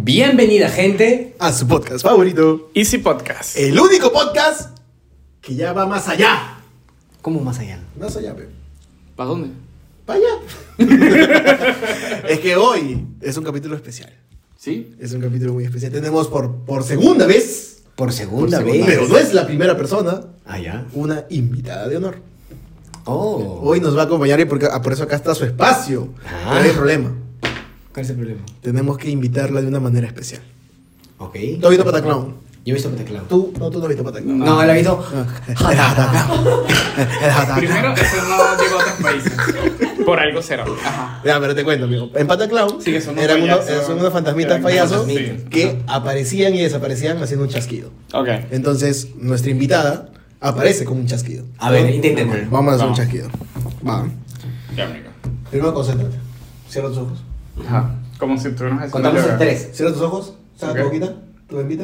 Bienvenida, gente, a su podcast favorito, Easy Podcast. el único podcast que ya va más allá. ¿Cómo más allá? Más allá, pe. ¿Para dónde? Para allá. Es que hoy es un capítulo especial. ¿Sí? Es un capítulo muy especial. Tenemos por segunda vez, Por segunda vez. pero no es la primera persona, Allá. una invitada de honor. Oh. Hoy nos va a acompañar y por eso acá está su espacio. Ah. Pero hay problema. ¿Cuál es el problema? Tenemos que invitarla de una manera especial. Ok. ¿Tú has visto Pataclown? Yo he visto Pataclown. Tú no has visto Pataclown. No, él ha visto. El Pataclown. Primero, eso no llegó a otros países. Por algo será. Ajá. Ya, pero te cuento, amigo. En Pataclown Sí, que son unos eran payasos. son unos fantasmitas Eran payasos fantasmitas. que aparecían y desaparecían haciendo un chasquido. Ok. Entonces, nuestra invitada aparece con un chasquido. A ver, inténtenlo. Vamos a hacer un Vamos. chasquido. Va. Ya, amigo. Primero concéntrate. Cierra tus ojos. Ajá. Como si tuvieras que Contamos en 3. Cierra tus ojos. Saca tu Ok. boquita. Tu bembita.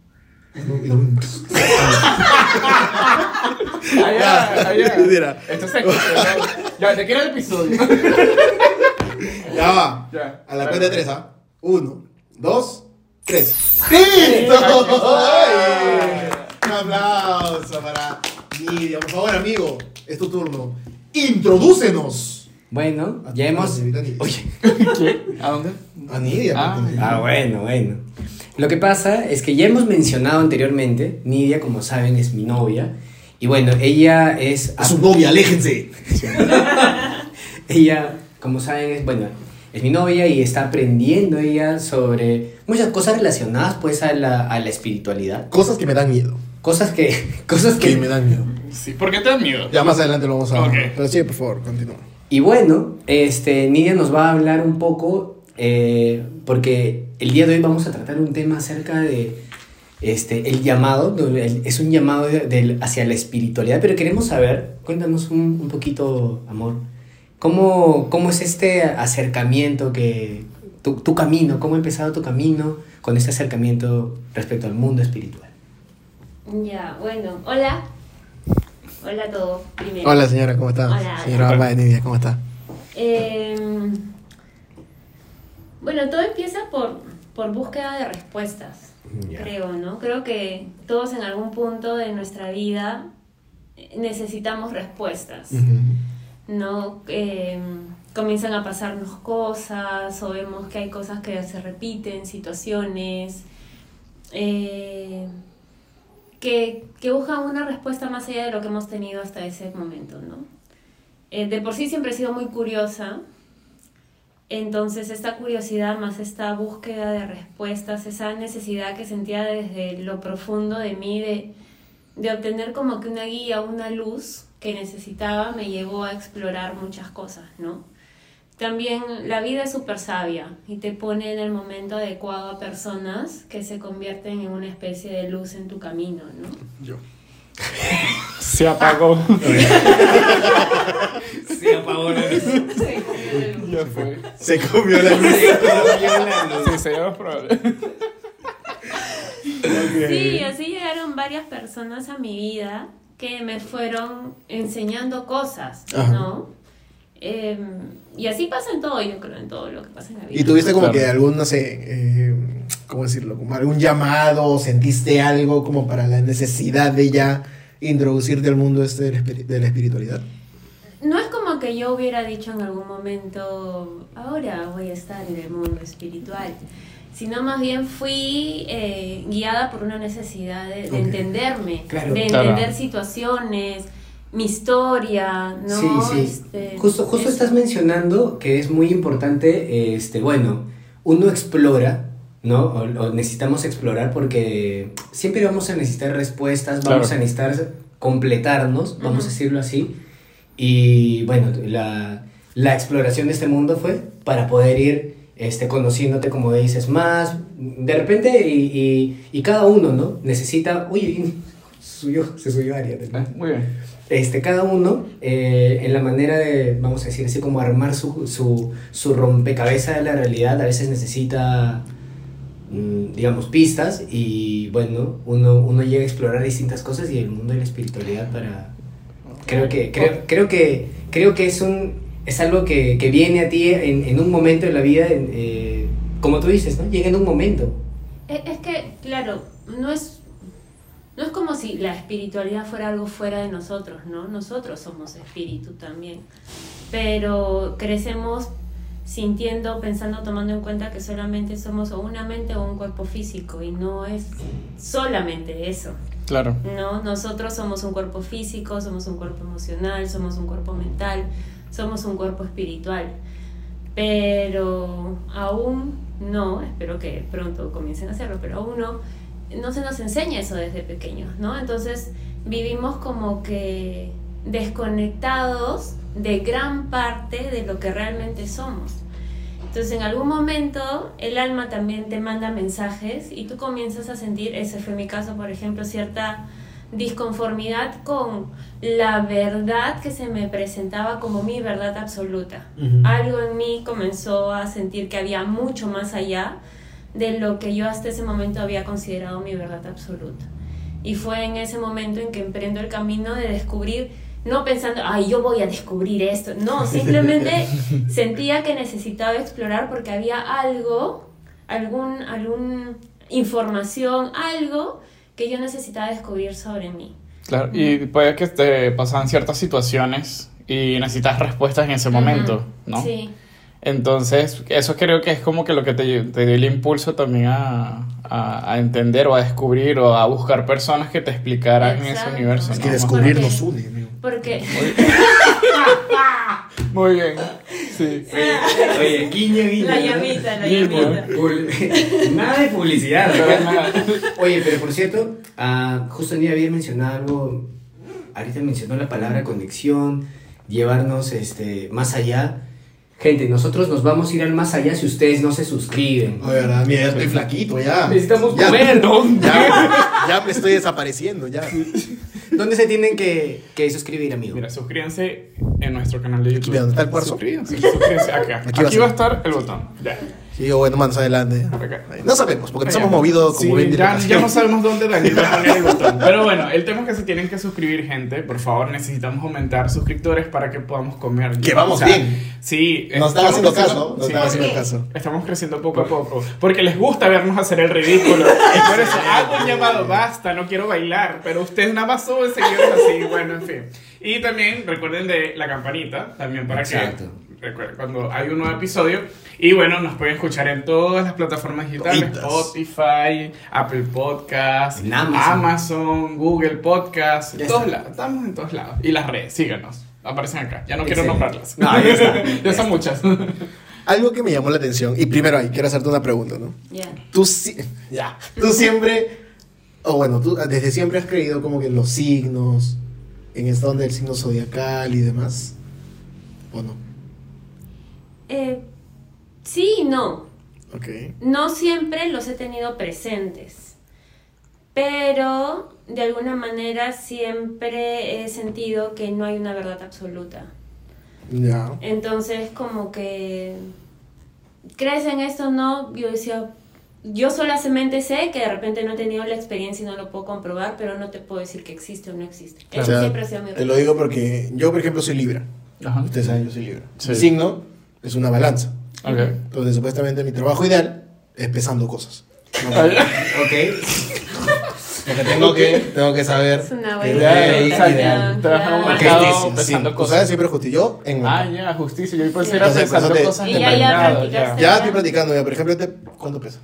Allá. Mira. Esto se escucha. Ya, ¿de qué era el episodio? Ya va. Ya. A la cuenta de 3, ¿ah? 1, 2, 3. ¡Listo! ¡Ay! Un aplauso para Nidia. Por favor, amigo, es tu turno. Introdúcenos. Bueno, ya hemos. Señorita Nidia. Oye. ¿Qué? ¿A dónde? A Nidia. Ah. porque- Ah, bueno. Lo que pasa es que ya hemos mencionado anteriormente, Nidia, como saben, es mi novia. Y bueno, ella es. Es su novia, aléjense. Ella, como saben, es mi novia y está aprendiendo ella sobre muchas cosas relacionadas pues a la espiritualidad. Cosas que me dan miedo. Cosas que Que me dan miedo. Sí. ¿Por qué te da miedo? Ya más adelante lo vamos a Ok. Pero sí, por favor, continúa. Y bueno, Nidia nos va a hablar un poco, porque el día de hoy vamos a tratar un tema acerca de el llamado, es un llamado hacia la espiritualidad, pero queremos saber, cuéntanos un poquito, amor, ¿cómo es este acercamiento, tu camino, cómo ha empezado tu camino con este acercamiento respecto al mundo espiritual? Ya, bueno, hola. Hola a todos, primero. Hola, señora, ¿cómo está? Hola. Señora mamá de Nidia, ¿cómo está? Bueno, todo empieza por búsqueda de respuestas, Ya. creo, ¿no? Creo que todos en algún punto de nuestra vida necesitamos respuestas, ¿no? Comienzan a pasarnos cosas o vemos que hay cosas que se repiten, situaciones que buscan una respuesta más allá de lo que hemos tenido hasta ese momento, ¿no? De por sí siempre he sido muy curiosa, entonces esta curiosidad más esta búsqueda de respuestas, esa necesidad que sentía desde lo profundo de mí de obtener como que una guía, una luz que necesitaba, me llevó a explorar muchas cosas, ¿no? También la vida es súper sabia y te pone en el momento adecuado a personas que se convierten en una especie de luz en tu camino, ¿no? Yo. Se apagó. Se apagó la luz. Ya fue. Se comió la luz. Sí, sería más probable. Sí, así llegaron varias personas a mi vida que me fueron enseñando cosas, Ajá. ¿no? Y así pasa en todo, yo creo, en todo lo que pasa en la vida. ¿Y tuviste como Claro. que algún, no sé, cómo decirlo, como algún llamado, sentiste algo como para la necesidad de ya introducirte al mundo de la espiritualidad? No es como que yo hubiera dicho en algún momento, ahora voy a estar en el mundo espiritual, sino más bien fui guiada por una necesidad de Ok. entenderme, Claro. de Claro. entender situaciones, mi historia, ¿no? Sí. Justo estás mencionando que es muy importante, uno explora, ¿no? O necesitamos explorar porque siempre vamos a necesitar respuestas, vamos Claro. a necesitar completarnos, vamos a Ujú. decirlo así. Y bueno, la exploración de este mundo fue para poder ir conociéndote, como dices, más. De repente, y cada uno, ¿no? Necesita. Uy, se subió Ariel. Muy bien. Cada uno, en la manera de, vamos a decir así, como armar su rompecabezas de la realidad, a veces necesita, digamos, pistas y, bueno, uno llega a explorar distintas cosas y el mundo de la espiritualidad para... Creo que es algo que viene a ti en un momento de la vida como tú dices, ¿no? Llega en un momento. Es que, claro, no es como si la espiritualidad fuera algo fuera de nosotros, ¿no? Nosotros somos espíritu también. Pero crecemos sintiendo, pensando, tomando en cuenta que solamente somos o una mente o un cuerpo físico, y no es solamente eso. Claro. No, nosotros somos un cuerpo físico, somos un cuerpo emocional, somos un cuerpo mental, somos un cuerpo espiritual. Pero aún no, espero que pronto comiencen a hacerlo, pero aún no se nos enseña eso desde pequeños, ¿no? Entonces vivimos como que desconectados de gran parte de lo que realmente somos. Entonces en algún momento el alma también te manda mensajes y tú comienzas a sentir, ese fue mi caso por ejemplo, cierta disconformidad con la verdad que se me presentaba como mi verdad absoluta. Algo en mí comenzó a sentir que había mucho más allá de lo que yo hasta ese momento había considerado mi verdad absoluta. Y fue en ese momento en que emprendo el camino de descubrir, no pensando, ay, yo voy a descubrir esto. No, simplemente sentía que necesitaba explorar porque había algo, alguna información, algo que yo necesitaba descubrir sobre mí. Claro, y puede que te pasan ciertas situaciones y necesitas respuestas en ese momento, ¿no? Sí. Entonces, eso creo que es como que lo que te dio el impulso también a entender o a descubrir o a buscar personas que te explicaran ese universo, Es ¿no? que descubrir nos une, amigo. Porque... Muy bien, sí. Oye, guiño. La llamita. Nada de publicidad. Pero nada. Oye, pero por cierto, justo Nidia había mencionado algo, ahorita mencionó la palabra conexión, llevarnos más allá. Gente, nosotros nos vamos a ir al más allá si ustedes no se suscriben. Oye, verdad, mira, ya estoy flaquito, ya. Necesitamos Ya. comer, ¿no? Ya me estoy desapareciendo, ya. ¿Dónde se tienen que suscribir, amigo? Mira, suscríbanse en nuestro canal de YouTube. Mira, ¿dónde está el cuarzo? Suscríbanse acá. Aquí va a Aquí ser. va a estar el botón. Ya. Sí, bueno, más adelante. Acá. No sabemos, porque nos Allá. hemos movido como Sí, ven ya no sabemos dónde Daniel va a poner el botón. Pero bueno, el tema es que se tienen que suscribir, gente. Por favor, necesitamos aumentar suscriptores para que podamos comer. Que vamos bien. Sí. Nos están haciendo estamos caso, nos sí, están haciendo caso. Estamos creciendo poco a poco. Porque les gusta vernos hacer el ridículo. Y por eso hago un llamado, basta, no quiero bailar. Pero ustedes nada más suben seguidores así. Bueno, en fin. Y también recuerden de la campanita, también para Exacto. que recuerden cuando hay un nuevo episodio. Y bueno, nos pueden escuchar en todas las plataformas digitales: Toditas. Spotify, Apple Podcast, En Amazon. Amazon, Google Podcast, Ya todos está. lados, estamos en todos lados. Y las redes, síganos, aparecen acá. Ya no quiero Excelente. nombrarlas. No, ya está. Ya son muchas. Algo que me llamó la atención, y primero ahí, quiero hacerte una pregunta, ¿no? Ya. Tú siempre, o bueno, tú desde siempre has creído como que en los signos, en esta onda del signo zodiacal y demás, ¿o no? Sí y no. Ok. No siempre los he tenido presentes, pero de alguna manera siempre he sentido que no hay una verdad absoluta. Ya. Entonces como que crees en esto, ¿no? Yo decía, yo solamente sé que de repente no he tenido la experiencia y no lo puedo comprobar, pero no te puedo decir que existe o no existe. Claro. Eso O sea, siempre ha sido mi te lo digo porque yo, por ejemplo, soy Libra. Ajá. Ustedes saben, yo soy Libra. Sí. Mi signo es una balanza. Ok. Entonces, supuestamente, mi trabajo ideal es pesando cosas. Ok. Porque tengo que saber. Es una que- buena Ya, interpretación, trabajar un claro. mercado Justicia, pesando sí. cosas. O sea, siempre justicia. Yo en Ah, ya, justicia. Yo pensé que era Entonces, pensando pues, cosas Y de ya mercado, practicaste. Ya estoy practicando, ya. Por ejemplo, ¿cuánto pesa?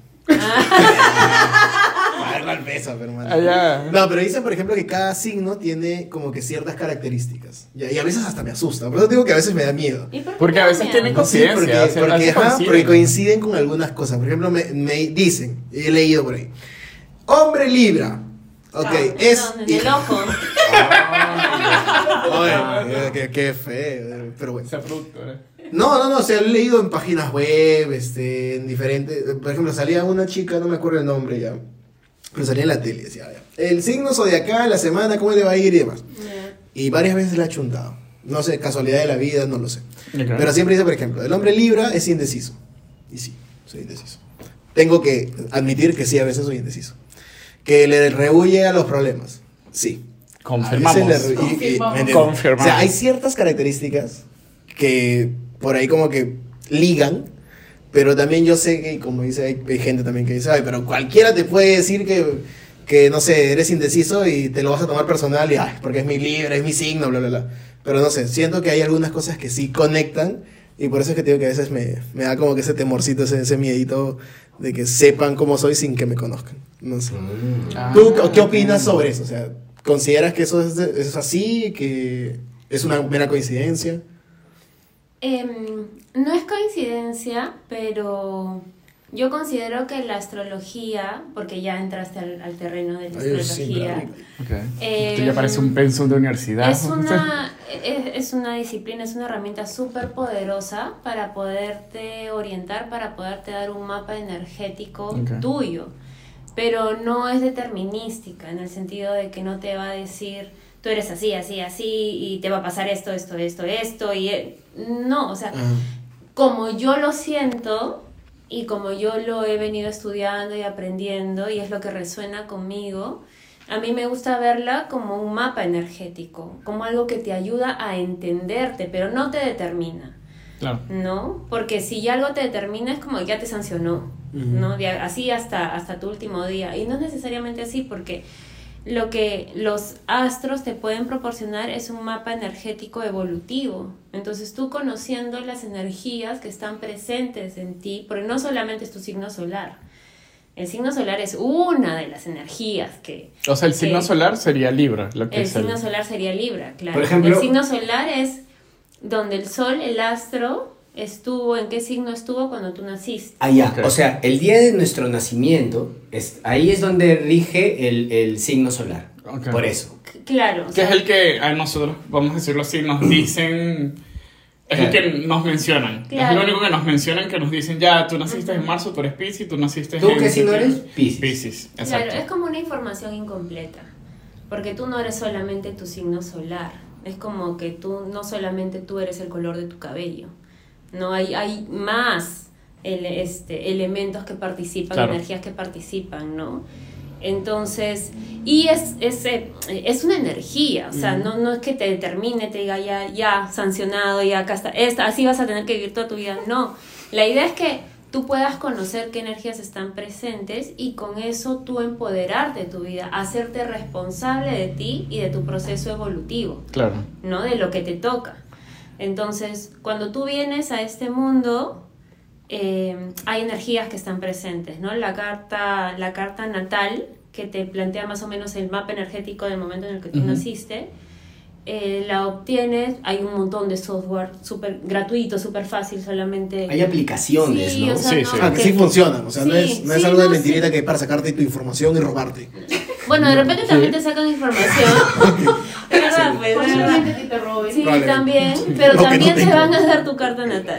A ver, ¿cuál pesa, pero hermano? Ah, ya. No, pero dicen, por ejemplo, que cada signo tiene como que ciertas características. Y a veces hasta me asusta. Por eso digo que a veces me da miedo. ¿Y por qué Porque a veces cambia? tienen conciencia. porque, o sea, porque, así ajá, coinciden. porque coinciden con algunas cosas. Por ejemplo, me dicen, he leído por ahí, hombre Libra. Ok, Ah, es... en el ojo. Oye, qué feo, pero bueno. Ese producto, ¿eh? No, o sea, lo he leído en páginas web, en diferentes... Por ejemplo, salía una chica, no me acuerdo el nombre ya, pero salía en la tele, decía, ya, el signo zodiacal, la semana, cómo le va a ir y demás. Ya. Y varias veces la ha chuntado. No sé, casualidad de la vida, no lo sé. Ok. Pero siempre dice, por ejemplo, el hombre Libra es indeciso. Y sí, soy indeciso. Tengo que admitir que sí, a veces soy indeciso. Que le rehuye a los problemas. Sí. Confirmamos. A veces le rehuye- Confirmamos. ¿me entiendes? Confirmamos. O sea, hay ciertas características que por ahí como que ligan, pero también yo sé que, como dice, hay gente también que dice, ay, pero cualquiera te puede decir que, no sé, eres indeciso y te lo vas a tomar personal y, ay, porque es mi Libra, es mi signo, bla, bla, bla. Pero no sé, siento que hay algunas cosas que sí conectan y por eso es que te digo que a veces me da como que ese temorcito, ese miedito de que sepan cómo soy sin que me conozcan. No sé. ¿Tú qué opinas sobre eso? O sea, ¿consideras que eso es así, que es una mera coincidencia? No es coincidencia, pero yo considero que la astrología, porque ya entraste al terreno de la astrología, Esto ya parece un pensum de universidad. es una disciplina, es una herramienta súper poderosa para poderte orientar, para poderte dar un mapa energético tuyo, pero no es determinística, en el sentido de que no te va a decir tú eres así, así, así, y te va a pasar esto, y no, o sea, como yo lo siento y como yo lo he venido estudiando y aprendiendo y es lo que resuena conmigo, a mí me gusta verla como un mapa energético, como algo que te ayuda a entenderte, pero no te determina. Claro. ¿No? Porque si algo te determina es como que ya te sancionó, ¿no? Así hasta tu último día. Y no es necesariamente así, porque lo que los astros te pueden proporcionar es un mapa energético evolutivo. Entonces tú conociendo las energías que están presentes en ti, porque no solamente es tu signo solar. El signo solar es una de las energías que... O sea, el signo solar sería Libra. El signo solar sería Libra, claro. Por ejemplo, el signo solar es donde el sol, el astro, estuvo, en qué signo estuvo cuando tú naciste. Ah, ya. O sea, el día de nuestro nacimiento, ahí es donde rige el signo solar. Por eso. Claro. Que es el que a nosotros, vamos a decirlo así, nos dicen... Es el que nos mencionan. Es lo único que nos mencionan, que nos dicen, ya, tú naciste en marzo, tú eres Piscis, tú naciste ¿Tú qué signo eres? Piscis. Piscis, exacto. Claro, es como una información incompleta. Porque tú no eres solamente tu signo solar. Es como que no solamente tú eres el color de tu cabello. No, hay más elementos que participan, energías que participan, ¿no? Entonces, y es una energía, o sea, no es que te determine, te diga ya sancionado, ya acá está, así vas a tener que vivir toda tu vida, no. La idea es que tú puedas conocer qué energías están presentes y con eso tú empoderarte de tu vida, hacerte responsable de ti y de tu proceso evolutivo, claro, ¿no? De lo que te toca. Entonces, cuando tú vienes a este mundo, hay energías que están presentes, ¿no? La carta natal, que te plantea más o menos el mapa energético del momento en el que tú naciste, la obtienes, hay un montón de software súper gratuito, súper fácil, solamente... Hay aplicaciones, sí, ¿no? O sea, sí. Que sí funcionan, o sea, no es algo de mentirita sí. que es para sacarte tu información y robarte. Bueno, de repente también te sacan información. Es verdad, pues, es verdad. te roben. Sí, Probablemente. también, pero Lo que también no te tengo. van a dar tu carta natal.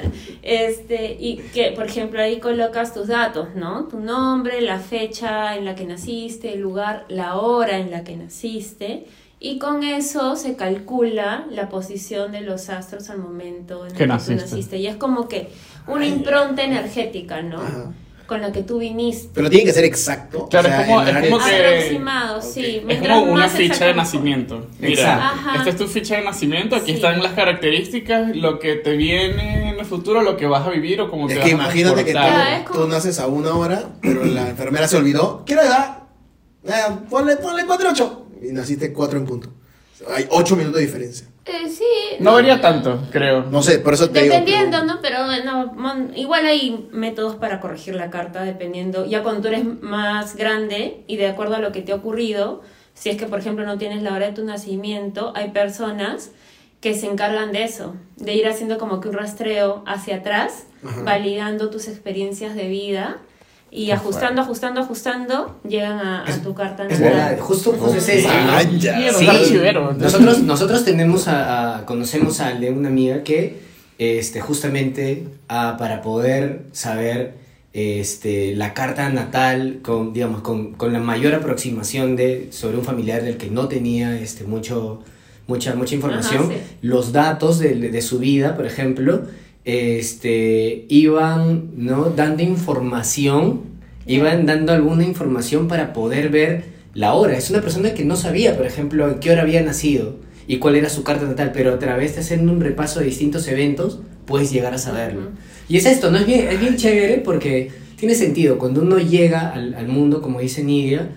Y que, por ejemplo, ahí colocas tus datos, ¿no? Tu nombre, la fecha en la que naciste, el lugar, la hora en la que naciste. Y con eso se calcula la posición de los astros al momento en el que tú naciste. Y es como que una impronta energética, ¿no? Ajá. Con la que tú viniste. Pero tiene que ser exacto. Claro, o sea, es como el horario que- Aproximado, sí. es Mientras como una más ficha de exacto, nacimiento. Mira, Exacto. Ajá. esta es tu ficha de nacimiento, aquí Sí. están las características, lo que te viene en el futuro, lo que vas a vivir o cómo te Es vas que a imagínate que comportar. Claro, es tú como- naces a 1 hora, pero la enfermera se olvidó. ¿Qué hora da? Ponle 4:08. Y naciste 4 en punto. Hay 8 minutos de diferencia. Sí. No varía tanto, creo. No sé, por eso te Dependiendo, digo. ¿no? Pero igual hay métodos para corregir la carta, dependiendo. Ya cuando tú eres más grande y de acuerdo a lo que te ha ocurrido, si es que, por ejemplo, no tienes la hora de tu nacimiento, hay personas que se encargan de eso, de ir haciendo como que un rastreo hacia atrás, validando tus experiencias de vida y ajustando, llegan a tu carta Es natal. verdad, justo es eso. Ah, ¿no? ya. Mierda, Sí, archivero. nosotros tenemos conocemos a una amiga que justamente para poder saber la carta natal con la mayor aproximación sobre un familiar del que no tenía mucha información, Ajá, sí. los datos de su vida, por ejemplo, iban, ¿no?, dando información, iban dando alguna información para poder ver la hora. Es una persona que no sabía, por ejemplo, en qué hora había nacido. y cuál era su carta natal, pero a través de hacer un repaso de distintos eventos puedes llegar a saberlo. Y es esto, ¿no? Es bien chévere porque tiene sentido. Cuando uno llega al mundo, como dice Nidia,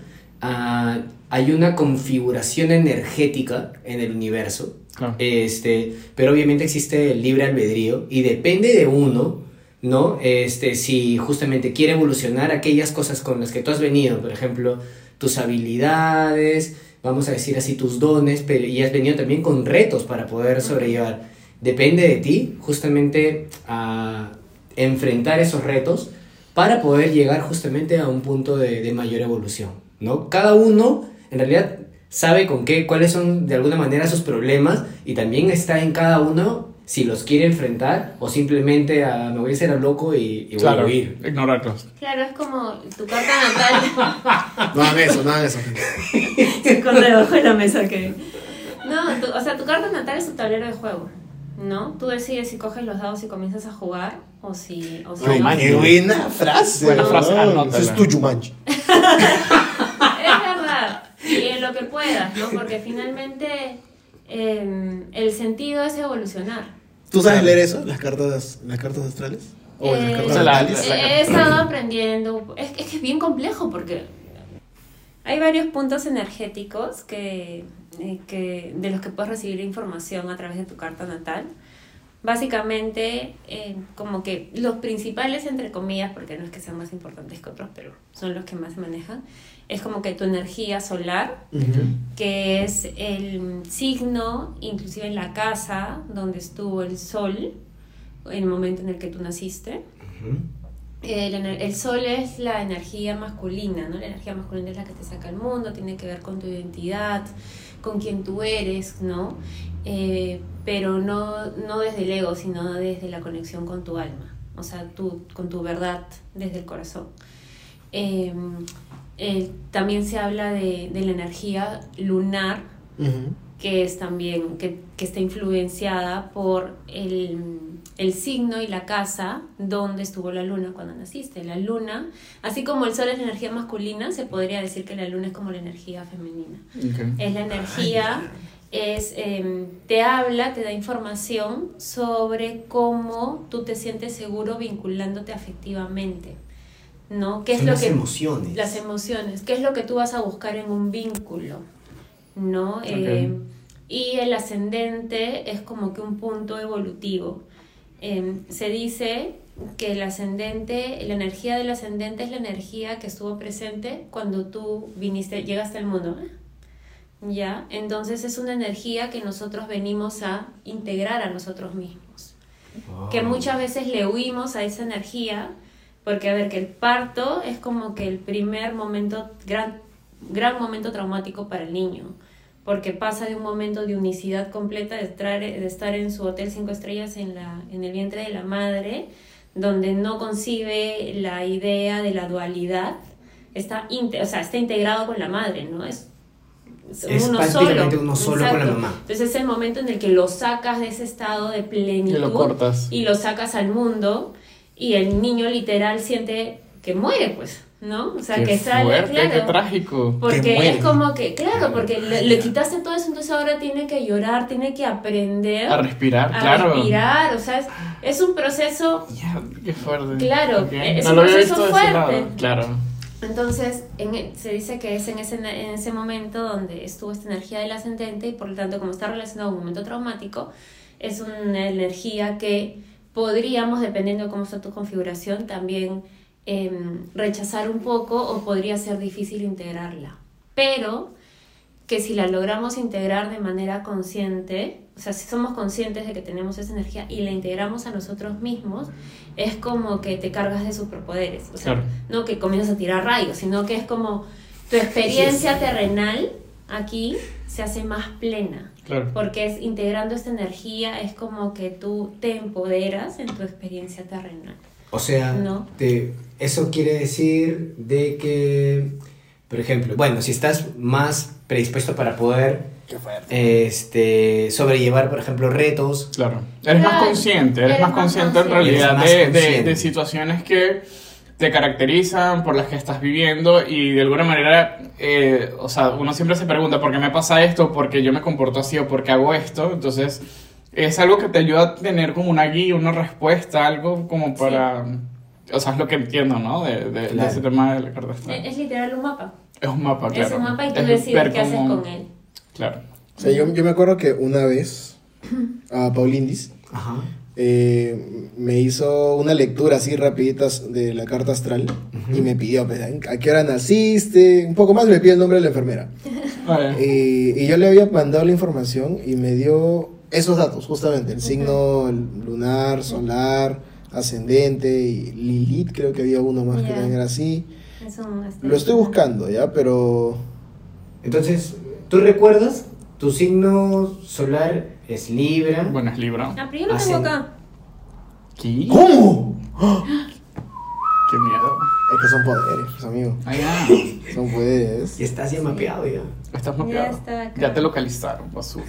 hay una configuración energética en el universo. Claro. Pero obviamente existe el libre albedrío y depende de uno, ¿no? Si justamente quiere evolucionar aquellas cosas con las que tú has venido, por ejemplo, tus habilidades, vamos a decir así, tus dones, pero y has venido también con retos para poder sobrellevar. Depende de ti, justamente, a enfrentar esos retos para poder llegar justamente a un punto de mayor evolución, ¿no? Cada uno, en realidad, sabe cuáles son de alguna manera sus problemas y también está en cada uno si los quiere enfrentar o simplemente me voy a hacer al loco y voy a huir. Ignorarlos. Claro, es como tu carta natal. No hagan eso. Se esconde debajo de la mesa que... No, tu carta natal es tu tablero de juego, ¿no? Tú decides si coges los dados y comienzas a jugar o si Ay, no. qué buena frase. Buena frase, anótala. Ese es tu Jumanji. Es verdad, y en lo que puedas, ¿no? Porque finalmente el sentido es evolucionar. ¿Tú sabes leer eso? ¿Las cartas astrales? ¿O las cartas natales? He estado aprendiendo. Es que es bien complejo porque hay varios puntos energéticos de los que puedes recibir información a través de tu carta natal. Básicamente, como que los principales, entre comillas, porque no es que sean más importantes que otros, pero son los que más se manejan, es como que tu energía solar, que es el signo, inclusive en la casa donde estuvo el sol, en el momento en el que tú naciste. El sol es la energía masculina, ¿no? La energía masculina es la que te saca al mundo, tiene que ver con tu identidad, con quién tú eres, ¿no? Pero no desde el ego, sino desde la conexión con tu alma, o sea, con tu verdad desde el corazón. También se habla de la energía lunar, que es también, que está influenciada por el signo y la casa donde estuvo la luna cuando naciste. La luna, así como el sol es la energía masculina, se podría decir que la luna es como la energía femenina. Okay. Es la energía, te da información sobre cómo tú te sientes seguro vinculándote afectivamente, ¿no? ¿Qué es lo las que emociones? Las emociones. ¿Qué es lo que tú vas a buscar en un vínculo? ¿No? Okay. Y el ascendente es como que un punto evolutivo. Se dice que la energía del ascendente es la energía que estuvo presente cuando tú llegaste al mundo, ¿ya? Entonces es una energía que nosotros venimos a integrar a nosotros mismos. Wow. Que muchas veces le huimos a esa energía, porque a ver, que el parto es como que el primer momento, gran momento traumático para el niño, porque pasa de un momento de unicidad completa, de estar en su hotel 5 estrellas en el vientre de la madre, donde no concibe la idea de la dualidad, está integrado con la madre, ¿no? Es uno prácticamente uno solo Exacto. con la mamá. Entonces es el momento en el que lo sacas de ese estado de plenitud y lo cortas. y lo sacas al mundo, y el niño literal siente que muere, pues, ¿no? O sea, qué que sale, fuerte, claro. Qué trágico. Porque es como que, claro, porque le quitaste todo eso, entonces ahora tiene que llorar, tiene que aprender a respirar, claro. respirar, o sea, es un proceso... Ya, qué fuerte. Claro, Okay. es No un lo había proceso visto de ese fuerte. lado. Claro. Entonces, se dice que es en ese momento donde estuvo esta energía del ascendente, y por lo tanto, como está relacionado a un momento traumático, es una energía que podríamos, dependiendo de cómo está tu configuración, también rechazar un poco, o podría ser difícil integrarla. Pero que si la logramos integrar de manera consciente, o sea, si somos conscientes de que tenemos esa energía y la integramos a nosotros mismos, es como que te cargas de superpoderes. O sea, claro. No que comienzas a tirar rayos, sino que es como tu experiencia terrenal aquí se hace más plena. Claro. Porque es integrando esta energía, es como que tú te empoderas en tu experiencia terrenal. O sea, ¿no? Eso quiere decir de que, por ejemplo, bueno, si estás más predispuesto para poder sobrellevar, por ejemplo, retos. Claro. Eres más consciente, en realidad consciente. de situaciones que te caracterizan, por las que estás viviendo y de alguna manera, o sea, uno siempre se pregunta ¿por qué me pasa esto? ¿Por qué yo me comporto así? ¿O por qué hago esto? Entonces, es algo que te ayuda a tener como una guía, una respuesta, algo como para... O sea, es lo que entiendo, ¿no? De ese tema de la carta astral. Es literal un mapa. Es un mapa, claro. Es un mapa y tú Es decides ver qué haces cómo- con él. Claro. O sea, yo me acuerdo que una vez a Paulindis Ajá. me hizo una lectura así rapidita de la carta astral y me pidió, pues, ¿a qué hora naciste? Un poco más me pidió el nombre de la enfermera. Vale. Y yo le había mandado la información y me dio esos datos, justamente, el signo lunar, solar, ascendente y Lilith, creo que había uno más que Ya. también era así. Es un Lo estoy buscando, ¿ya? Pero... Entonces, ¿tú recuerdas? Tu signo solar es Libra. Bueno, es Libra. Ah, pero yo lo tengo acá. ¿Qué? ¿Cómo? Qué miedo. Es que son poderes, pues, amigo. Ah, ya. Son poderes. Y estás ya mapeado ya. Estás Ya mapeado. está acá. Ya te localizaron, basura.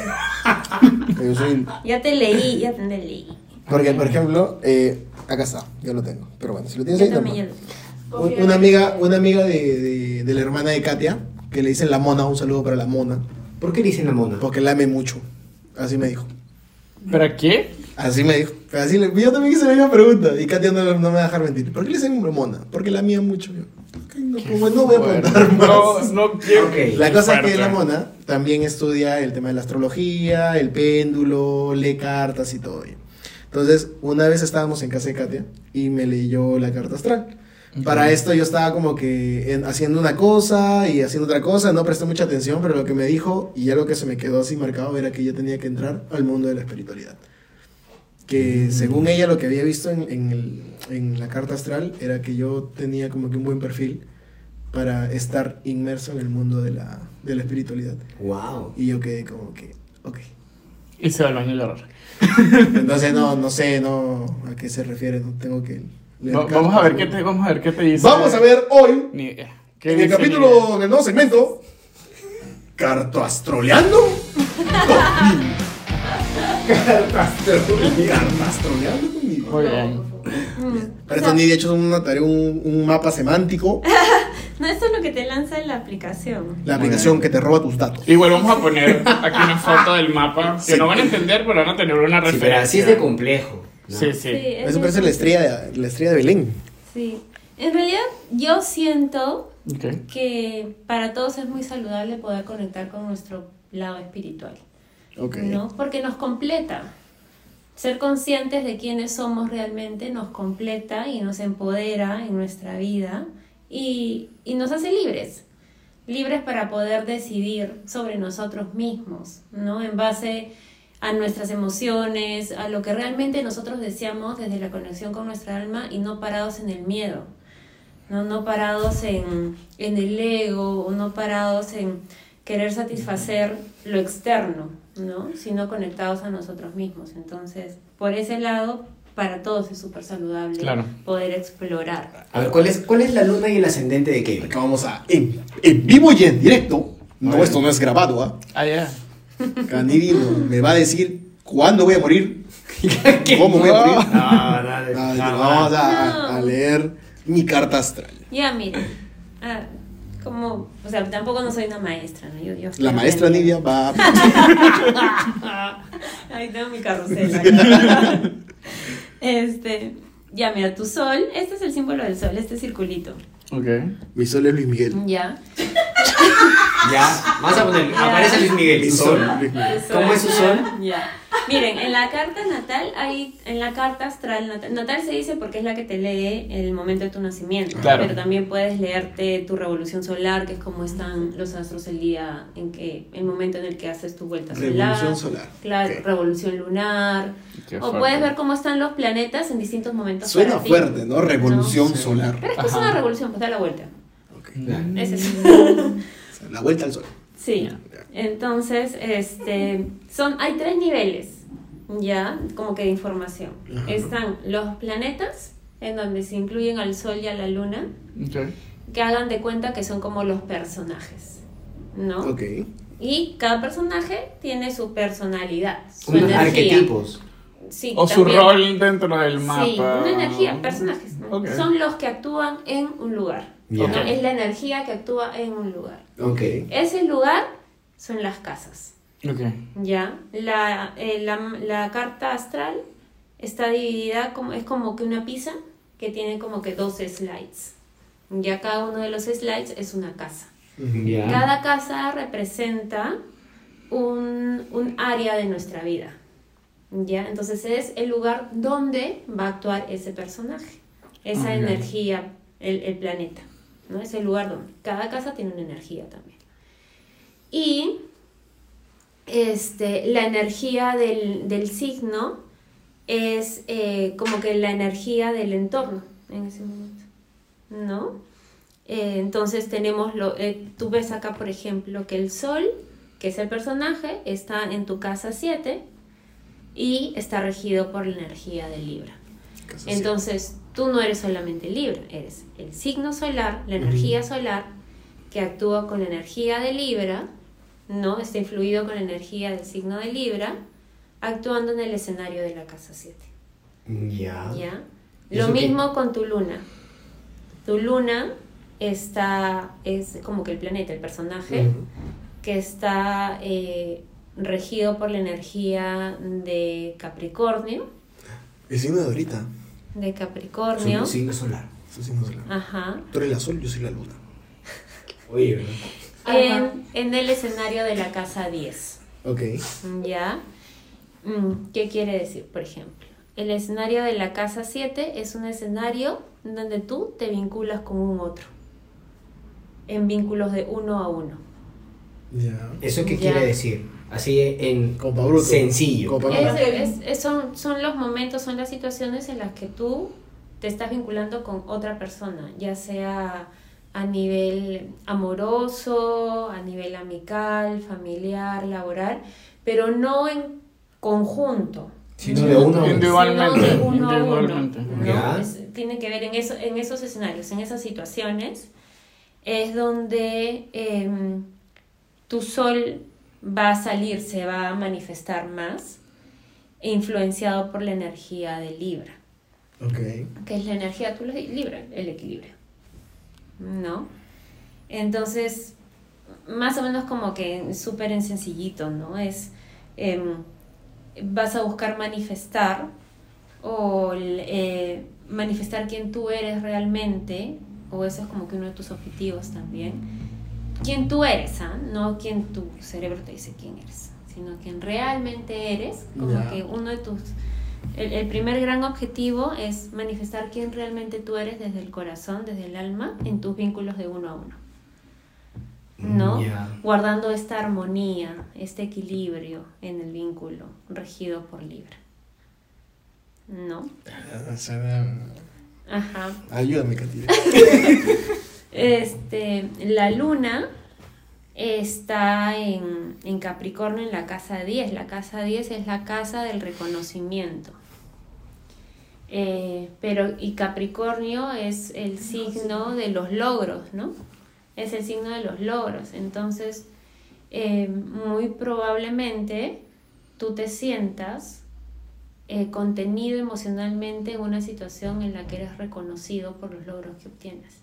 Yo soy... Ya te leí, ya te leí. Porque, por ejemplo, acá está, yo lo tengo. Pero bueno, si lo tienes Yo ahí, también ya normal. lo tengo. Una amiga de la hermana de Katia, que le dicen la mona, un saludo para la mona, ¿Por qué le dicen la mona? porque la ame mucho. Así me dijo. ¿Pero qué? Así me dijo. Pero así yo también hice la misma pregunta. Y Katia no me va a dejar mentir. ¿Por qué le dicen mona? Porque la mía mucho. Yo, ok, no voy a preguntar más. No quiero. Ok. La cosa es que Fuerte. la mona también estudia el tema de la astrología, el péndulo, lee cartas y todo. Entonces, una vez estábamos en casa de Katia y me leyó la carta astral. Para esto yo estaba como que haciendo una cosa y haciendo otra cosa, no presté mucha atención, pero lo que me dijo y algo que se me quedó así marcado era que yo tenía que entrar al mundo de la espiritualidad. Que según ella lo que había visto en la carta astral era que yo tenía como que un buen perfil para estar inmerso en el mundo de la espiritualidad. Wow. Y yo quedé como que, ok. Y se va al baño a llorar. Entonces no sé a qué se refiere, no tengo que leer Vamos a ver cartas. vamos a ver qué te dice. Vamos a ver hoy, Ni idea. ¿Qué en el dice capítulo, en el nuevo segmento, ¿Cartoastroleando? Cartoastroleando conmigo. Muy bien. Para esto Nidia ha hecho una tarea, un mapa semántico, No, esto es lo que te lanza en la aplicación. la aplicación que te roba tus datos. Igual vamos a poner aquí una foto del mapa que Sí. no van a entender, pero van a tener una Sí, referencia. pero así es de complejo. ¿no? Sí, sí. Eso parece la estrella de Belén. Sí. En realidad, yo siento Ok. que para todos es muy saludable poder conectar con nuestro lado espiritual, Ok. ¿no? Porque nos completa. Ser conscientes de quiénes somos realmente nos completa y nos empodera en nuestra vida y nos hace libres. Libres para poder decidir sobre nosotros mismos, ¿no? En base a nuestras emociones, a lo que realmente nosotros deseamos desde la conexión con nuestra alma y no parados en el miedo. No parados en el ego, o no parados en querer satisfacer lo externo, ¿no? Sino conectados a nosotros mismos. Entonces, por ese lado, para todos es súper saludable Claro. poder explorar. A ver, ¿cuál es la luna y el ascendente de Kevin? Acá vamos en vivo y en directo. No, Bueno. esto no es grabado, ¿ah? Ah, ya. Canidi me va a decir cuándo voy a morir, cómo voy a morir. Vamos a leer mi carta astral. Ya, miren, o sea, tampoco no soy una maestra, ¿no? Yo La maestra Nidia va Ahí tengo mi carrusel. Ya, mira, tu sol, este es el símbolo del sol, este circulito. Ok. Mi sol es Luis Miguel. Ya. Ya, vamos a poner, aparece Luis Miguel, Mi su sol, sol. Luis Miguel. ¿Cómo es su sol? Ya. Miren, en la carta natal, en la carta astral, natal se dice porque es la que te lee el momento de tu nacimiento. Claro. Pero también puedes leerte tu revolución solar, que es como están los astros el día el momento en el que haces tu vuelta solar. Revolución solar. Claro, Ok. revolución lunar. Qué O fuerte. puedes ver cómo están los planetas en distintos momentos. Suena para ti. fuerte, ¿no? Revolución No. solar. Pero es que es Ajá. una revolución, pues da la vuelta. Ok. Es eso. O sea, la vuelta al sol. Sí, entonces, hay 3 niveles, ya, como que de información. Ajá. Están los planetas, en donde se incluyen al Sol y a la Luna, Ok. que hagan de cuenta que son como los personajes, ¿no? Ok. Y cada personaje tiene su personalidad, su Unos energía. arquetipos. Sí, O su también. rol dentro del mapa. Sí, una energía, personajes, Ok. Son los que actúan en un lugar. Ya. ¿No? Es la energía que actúa en un lugar. Ok. Ese lugar son las casas. Ok. ¿Ya? La carta astral está dividida, es como que una pizza que tiene como que 2 slides. Ya cada uno de los slides es una casa. Ya. Cada casa representa un área de nuestra vida. ¿Ya? Entonces es el lugar donde va a actuar ese personaje, esa energía, el planeta, ¿no? Es el lugar donde cada casa tiene una energía también. Y la energía del signo es como que la energía del entorno en ese momento, ¿no? Entonces tenemos, tú ves acá por ejemplo que el sol, que es el personaje, está en tu casa 7 y está regido por la energía de Libra. Entonces tú no eres solamente Libra, eres el signo solar, la energía solar que actúa con la energía de Libra, ¿no? Está influido con la energía del signo de Libra, actuando en el escenario de la casa 7. Ya. ¿Ya? ¿Eso Lo qué? mismo con tu luna. Tu luna es como que el planeta, el personaje, que está regido por la energía de Capricornio. El signo de ahorita. De Capricornio. Su signo solar. Su signo solar. Ajá. Tú eres la sol, yo soy la luna. Oye, En el escenario de la casa 10. Ok. ¿Ya? ¿Qué quiere decir, por ejemplo? El escenario de la casa 7 es un escenario donde tú te vinculas con un otro. En vínculos de 1 a 1. Ya. ¿Eso qué Ya. quiere decir? Así en Como pa' bruto. sencillo. Como pa' bruto. Son los momentos, son las situaciones en las que tú te estás vinculando con otra persona, ya sea a nivel amoroso, a nivel amical, familiar, laboral, pero no en conjunto. Sino de uno a uno. Individualmente. Sino de uno a uno, Individualmente. ¿no? Ya. Tiene que ver en esos escenarios, en esas situaciones, es donde tu sol va a salir, se va a manifestar más, influenciado por la energía de Libra, Ok. que es la energía, tú lo dices, Libra, el equilibrio, ¿no? Entonces, más o menos como que súper en sencillito, ¿no? Es, vas a buscar manifestar o manifestar quién tú eres realmente, o eso es como que uno de tus objetivos también. Quién tú eres, ¿ah? No quién tu cerebro te dice quién eres, sino quién realmente eres, como Ya. que uno de tus... El primer gran objetivo es manifestar quién realmente tú eres desde el corazón, desde el alma, en tus vínculos de 1 a 1. ¿No? Ya. Guardando esta armonía, este equilibrio en el vínculo regido por Libra. ¿No? Ajá. Ayúdame, Katy. La luna está en Capricornio en la casa 10. La casa 10 es la casa del reconocimiento. Y Capricornio es el signo de los logros, ¿no? Es el signo de los logros. Entonces, muy probablemente tú te sientas contenido emocionalmente en una situación en la que eres reconocido por los logros que obtienes.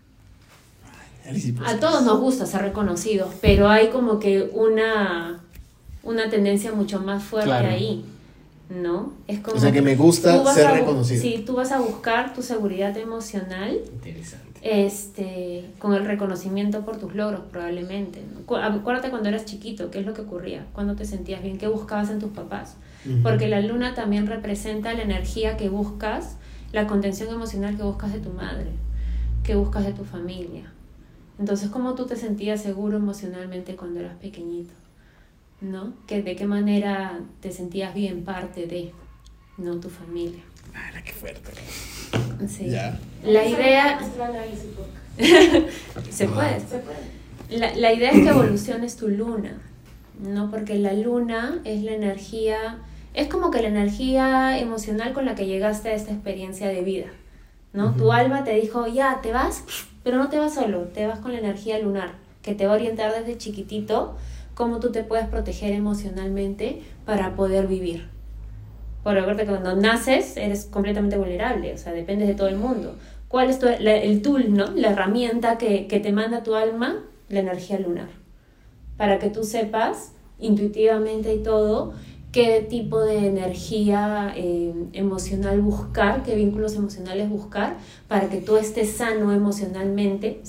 A todos nos gusta ser reconocidos, pero hay como que una tendencia mucho más fuerte Claro. ahí, ¿no? Es como O sea, que me gusta tú vas ser a reconocido. Sí, tú vas a buscar tu seguridad emocional Interesante. con el reconocimiento por tus logros probablemente, ¿no? Acuérdate cuando eras chiquito, ¿qué es lo que ocurría? ¿Cuándo te sentías bien? ¿Qué buscabas en tus papás? Porque la luna también representa la energía que buscas, la contención emocional que buscas de tu madre, que buscas de tu familia. Entonces, ¿cómo tú te sentías seguro emocionalmente cuando eras pequeñito? ¿No? ¿De qué manera te sentías bien parte de, no, tu familia? Mira, qué fuerte. Sí. Ya. La idea... Se puede. La idea es que evoluciones tu luna, ¿no? Porque la luna es la energía, es como que la energía emocional con la que llegaste a esta experiencia de vida, ¿no? Tu alma te dijo, ya, te vas, pero no te vas solo, te vas con la energía lunar, que te va a orientar desde chiquitito cómo tú te puedes proteger emocionalmente para poder vivir. Por acuérdate que cuando naces eres completamente vulnerable, o sea, dependes de todo el mundo. ¿Cuál es el tool, ¿no? La herramienta que te manda tu alma? La energía lunar. Para que tú sepas, intuitivamente y todo, qué tipo de energía emocional buscar, qué vínculos emocionales buscar, para que tú estés sano emocionalmente,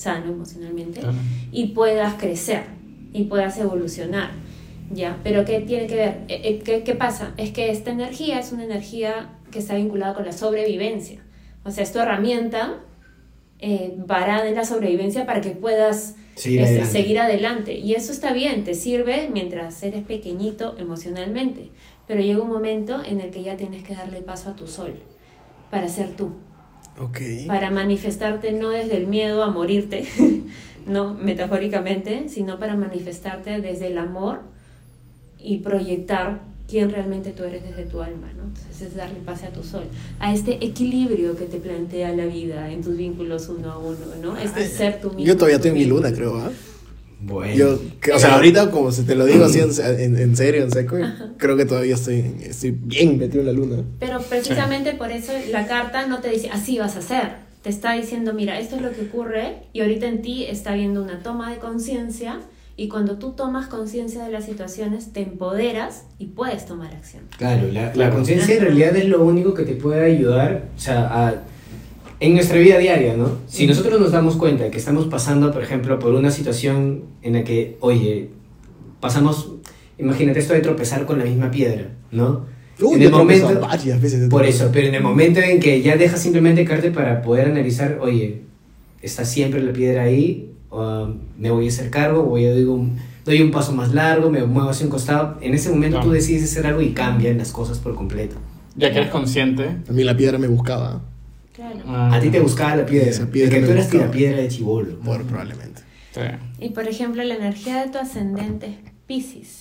y puedas crecer, y puedas evolucionar. Ya, pero ¿qué tiene que ver? ¿Qué pasa? Es que esta energía es una energía que está vinculada con la sobrevivencia. O sea, es tu herramienta varada en la sobrevivencia para que puedas seguir adelante. Y eso está bien, te sirve mientras eres pequeñito emocionalmente. Pero llega un momento en el que ya tienes que darle paso a tu sol para ser tú. Okay. Para manifestarte no desde el miedo a morirte, no metafóricamente, sino para manifestarte desde el amor y proyectar quién realmente tú eres desde tu alma, ¿no? Entonces es darle pase a tu sol, a este equilibrio que te plantea la vida en tus vínculos uno a uno, ¿no? Ser tú mismo. Yo todavía tengo mi luna, creo, ¿ah? Bueno. O sea, ahorita, como se te lo digo así en serio, en seco, creo que todavía estoy bien metido en la luna. Pero precisamente por eso la carta no te dice, así vas a ser. Te está diciendo, mira, esto es lo que ocurre y ahorita en ti está habiendo una toma de conciencia. Y cuando tú tomas conciencia de las situaciones, te empoderas y puedes tomar acción. Claro, la conciencia en realidad es lo único que te puede ayudar, o sea, en nuestra vida diaria, ¿no? Si nosotros nos damos cuenta de que estamos pasando, por ejemplo, por una situación en la que, oye, pasamos, imagínate esto de tropezar con la misma piedra, ¿no? En el momento, varias veces por eso, pero en el momento en que ya dejas simplemente caerte para poder analizar, oye, está siempre la piedra ahí, me voy a hacer cargo, doy un paso más largo, me muevo hacia un costado. En ese momento tú decides hacer algo y cambian las cosas por completo. Ya que eres consciente. A mí la piedra me buscaba. Claro. A ti te buscaba la piedra. Esa piedra que tú eras buscaba. la piedra de chibolo. Probablemente. Sí. Y por ejemplo, la energía de tu ascendente es Piscis.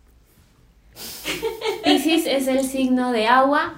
Piscis es el signo de agua.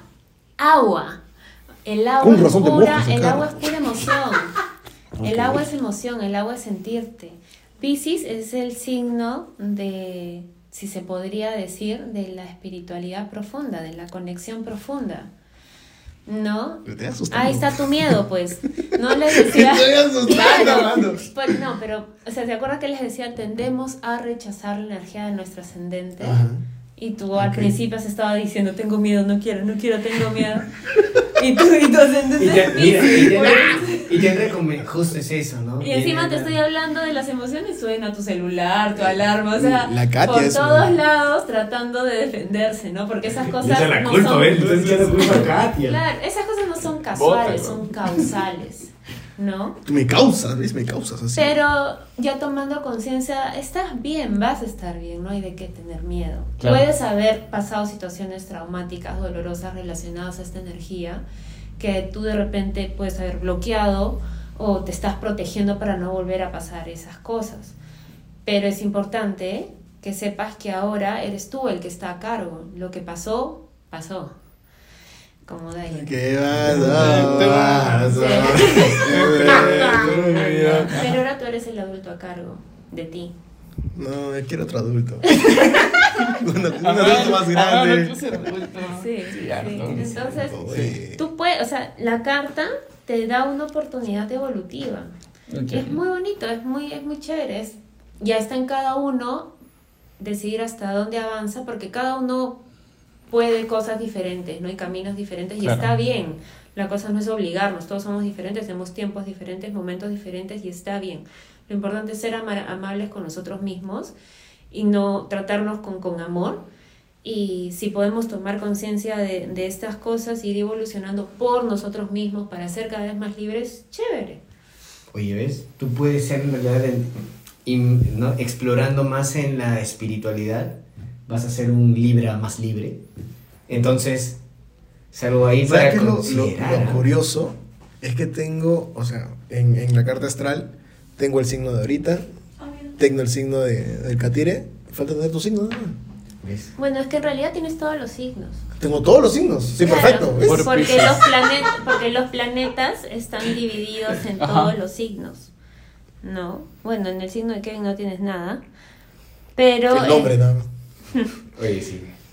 El agua Con es razón te pura, mojas, el cara. agua es pura emoción. El agua es emoción, el agua es sentirte. Piscis es el signo de, si se podría decir, de la espiritualidad profunda, de la conexión profunda. ¿No? Me estoy asustando. Ahí está tu miedo, pues. No les decía. Me estoy asustando, mano. No, pero, o sea, ¿se acuerdan que les decía? Tendemos a rechazar la energía de nuestro ascendente. Ajá. Y tú al principio has estado diciendo, tengo miedo, no quiero, tengo miedo. Y tú ascendente. Y te justo es eso, ¿no? Y encima te estoy hablando de las emociones, suena tu celular, tu alarma, o sea, La Katia por es todos una- lados tratando de defenderse, ¿no? Porque esas cosas Esa es la no culpa, son... ¿ves? Le estás echando culpa a Katia. Claro, esas cosas no son casuales, Bótalo. son causales, ¿no? Tú me causas, ¿ves? Me causas así. Pero ya tomando conciencia, estás bien, vas a estar bien, no hay de qué tener miedo. Claro. Puedes haber pasado situaciones traumáticas, dolorosas relacionadas a esta energía, que tú de repente puedes haber bloqueado o te estás protegiendo para no volver a pasar esas cosas. Pero es importante que sepas que ahora eres tú el que está a cargo. Lo que pasó, pasó. Como Daya. ¿Qué vas? Pero ahora tú eres el adulto a cargo de ti. No, yo quiero otro adulto. un adulto más grande. Sí, sí. Entonces, Oye. tú puedes, o sea, la carta te da una oportunidad evolutiva. Ok. Es muy bonito, es muy chévere. Ya está en cada uno decidir hasta dónde avanza, porque cada uno puede cosas diferentes, ¿no? Hay caminos diferentes y Claro. está bien. La cosa no es obligarnos, todos somos diferentes, tenemos tiempos diferentes, momentos diferentes y está bien. Lo importante es ser amables con nosotros mismos y no tratarnos con amor. Y si podemos tomar conciencia de estas cosas, ir evolucionando por nosotros mismos para ser cada vez más libres, chévere. Oye, ¿ves? Tú puedes ser en realidad, ¿no? Explorando más en la espiritualidad, vas a ser un Libra más libre. Entonces, es algo ahí para ¿Sabes qué es considerar. lo curioso? Es que tengo, o sea, en la carta astral, tengo el signo de ahorita, tengo el signo del Catire, falta tener tu signo, ¿no? ¿Ves? Bueno, es que en realidad tienes todos los signos. Tengo todos los signos, sí, Claro, perfecto. ¿ves? porque los planetas están divididos en Ajá. todos los signos. ¿No? Bueno, en el signo de Kevin no tienes nada. Pero El nombre nada más. Oye, sí.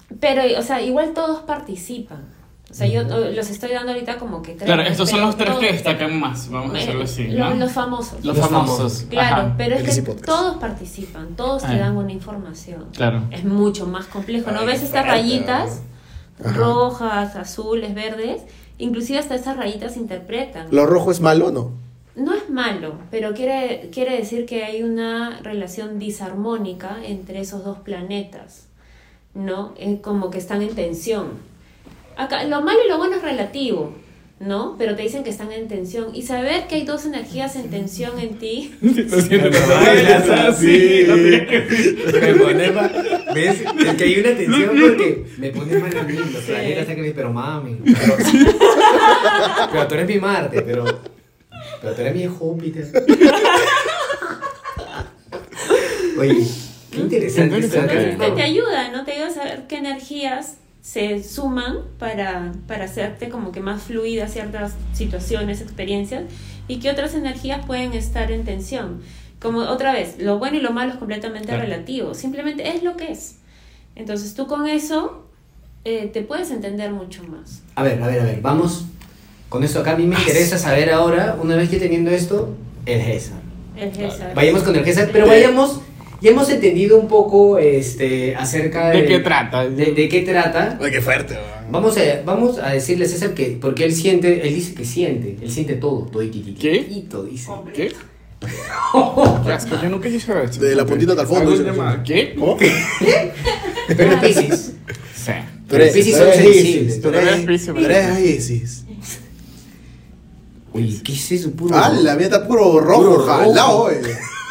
Pero, o sea, igual todos participan. O sea, yo los estoy dando ahorita como que tres. Claro, estos son pero los tres todos- que destacan más, vamos a decirlo así, ¿no? Los famosos. Los Los famosos. Claro, Ajá. pero es El Easy que Podcast. todos participan, todos te Ah. dan una información. Claro. Es mucho más complejo, ¿no? Ay, ¿Ves qué estas fuerte, rayitas? Ajá. Rojas, azules, verdes. Inclusive hasta esas rayitas interpretan. ¿Lo rojo es malo o no? No es malo, pero quiere decir que hay una relación disarmónica entre esos dos planetas, ¿no? Es como que están en tensión. Acá, lo malo y lo bueno es relativo, ¿no? Pero te dicen que están en tensión. Y saber que hay dos energías en tensión en ti, Lo siento, Me no bailas así, no tienes que- Me pone mal. ¿Ves? Es que hay una tensión porque me pone mal a mí. Los planetas están que me dicen, pero mami. Pero tú eres mi Marte, pero tú eres mi Júpiter. Oye, qué interesante. Qué interesante. esto. entonces te ayuda, ¿no? Te ayuda a saber qué energías se suman para hacerte como que más fluidas ciertas situaciones, experiencias, y qué otras energías pueden estar en tensión. Como otra vez, lo bueno y lo malo es completamente Claro. relativo, simplemente es lo que es. Entonces tú con eso te puedes entender mucho más. A ver, vamos con esto acá. A mí me interesa saber ahora, una vez que teniendo esto, el GESAR. El César. Vayamos con el GESAR, pero vayamos. Ya hemos entendido un poco acerca ¿De qué trata? de qué trata. Ay, qué fuerte, weón. Vamos a decirle a César que porque él dice que él siente todo ¿Qué? dice. ¿Qué? Qué asco, yo nunca hice eso. De la puntita hasta el fondo, ¿Algún dice. llamado? ¿Qué? ¿Cómo? Pero en Piscis, Sí. pero en Piscis son sensibles. Tú eres Piscis, Tú eres Piscis. Uy, ¿qué es eso? Puro. Ah, la mía está puro rojo, Puro rojo. jalao, güey.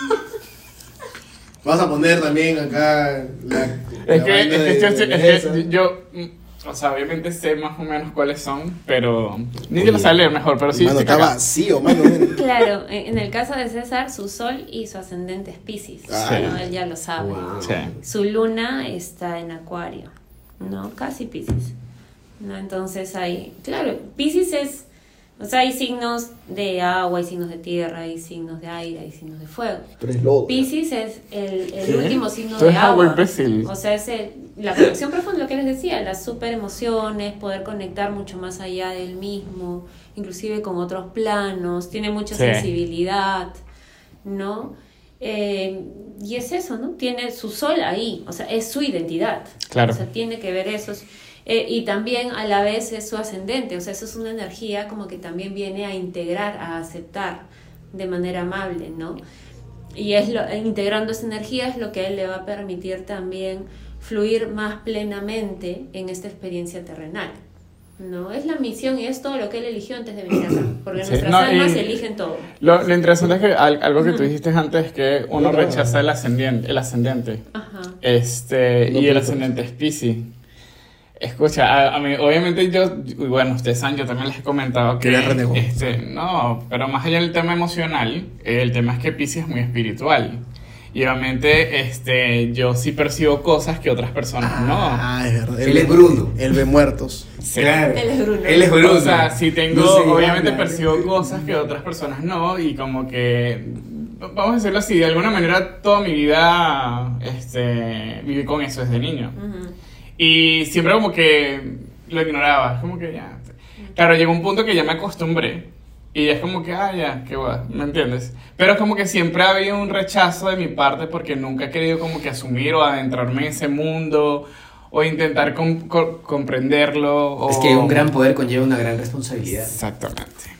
Vas a poner también acá la. Es la que, vaina es de que esa. yo, o sea, obviamente sé más o menos cuáles son, pero ni yo lo sabe leer mejor, pero sí. Mano, estoy está cagado. vacío, mano. Claro, en el caso de César, su sol y su ascendente es Piscis, Ah. ¿no? Él ya lo sabe. Wow. Sí. Su luna está en Acuario, ¿no? Casi Piscis, ¿no? Entonces hay, claro, Piscis es, o sea, hay signos de agua, hay signos de tierra, hay signos de aire, hay signos de fuego. Pero es lodo. Piscis es el ¿Qué? último signo Tú de eres agua, agua. imbécil. O sea, es la conexión profunda, lo que les decía, las super emociones, poder conectar mucho más allá del mismo, inclusive con otros planos, tiene mucha Sí. sensibilidad, ¿no? Y es eso, ¿no? Tiene su sol ahí, o sea, es su identidad. Claro. O sea, tiene que ver eso. Y también a la vez es su ascendente, o sea, eso es una energía como que también viene a integrar, a aceptar de manera amable, ¿no? Y integrando esa energía es lo que a él le va a permitir también fluir más plenamente en esta experiencia terrenal, ¿no? Es la misión y es todo lo que él eligió antes de venir acá, porque Sí, nuestras no, almas y- eligen todo. Lo interesante es que algo que tú dijiste antes es que uno rechaza el ascendente. Ajá. No, Y el pero- ascendente es Piscis. Escucha, a mí, obviamente bueno, ustedes saben, yo también les he comentado que, Que eres renegón. no, pero más allá del tema emocional, el tema es que Piscis es muy espiritual. Y obviamente, yo sí percibo cosas que otras personas no. Ah, es verdad. Él es Bruno. Él ve muertos. Sí. Claro. Él es Bruno. Él es Bruno. O sea, sí tengo, No sé, obviamente habla. percibo cosas que otras personas no, y como que, vamos a decirlo así, de alguna manera toda mi vida, viví con eso desde niño. Ujú. Y siempre como que lo ignoraba, es como que ya. Claro, llegó un punto que ya me acostumbré. Y es como que, ya, qué guay, ¿me entiendes? Pero como que siempre ha habido un rechazo de mi parte porque nunca he querido como que asumir o adentrarme en ese mundo o intentar comprenderlo. O... Es que un gran poder conlleva una gran responsabilidad. Exactamente.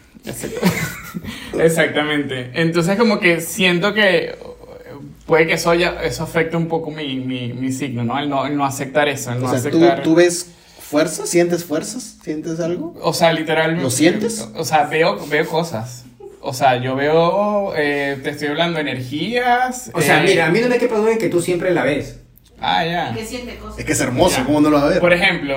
Exactamente. Entonces como que siento que puede que eso afecte un poco mi signo, ¿no? El no aceptar eso, el no O sea, aceptar... ¿tú ves fuerzas? ¿Sientes fuerzas? ¿Sientes algo? O sea, literalmente... ¿Lo sientes? O sea, veo cosas. O sea, yo veo... te estoy hablando de energías... O sea, mira, a mí no me quepa duda en que tú siempre la ves. Ya. Que siente cosas. Es que es hermoso, Ya. ¿cómo no lo va a ver? Por ejemplo,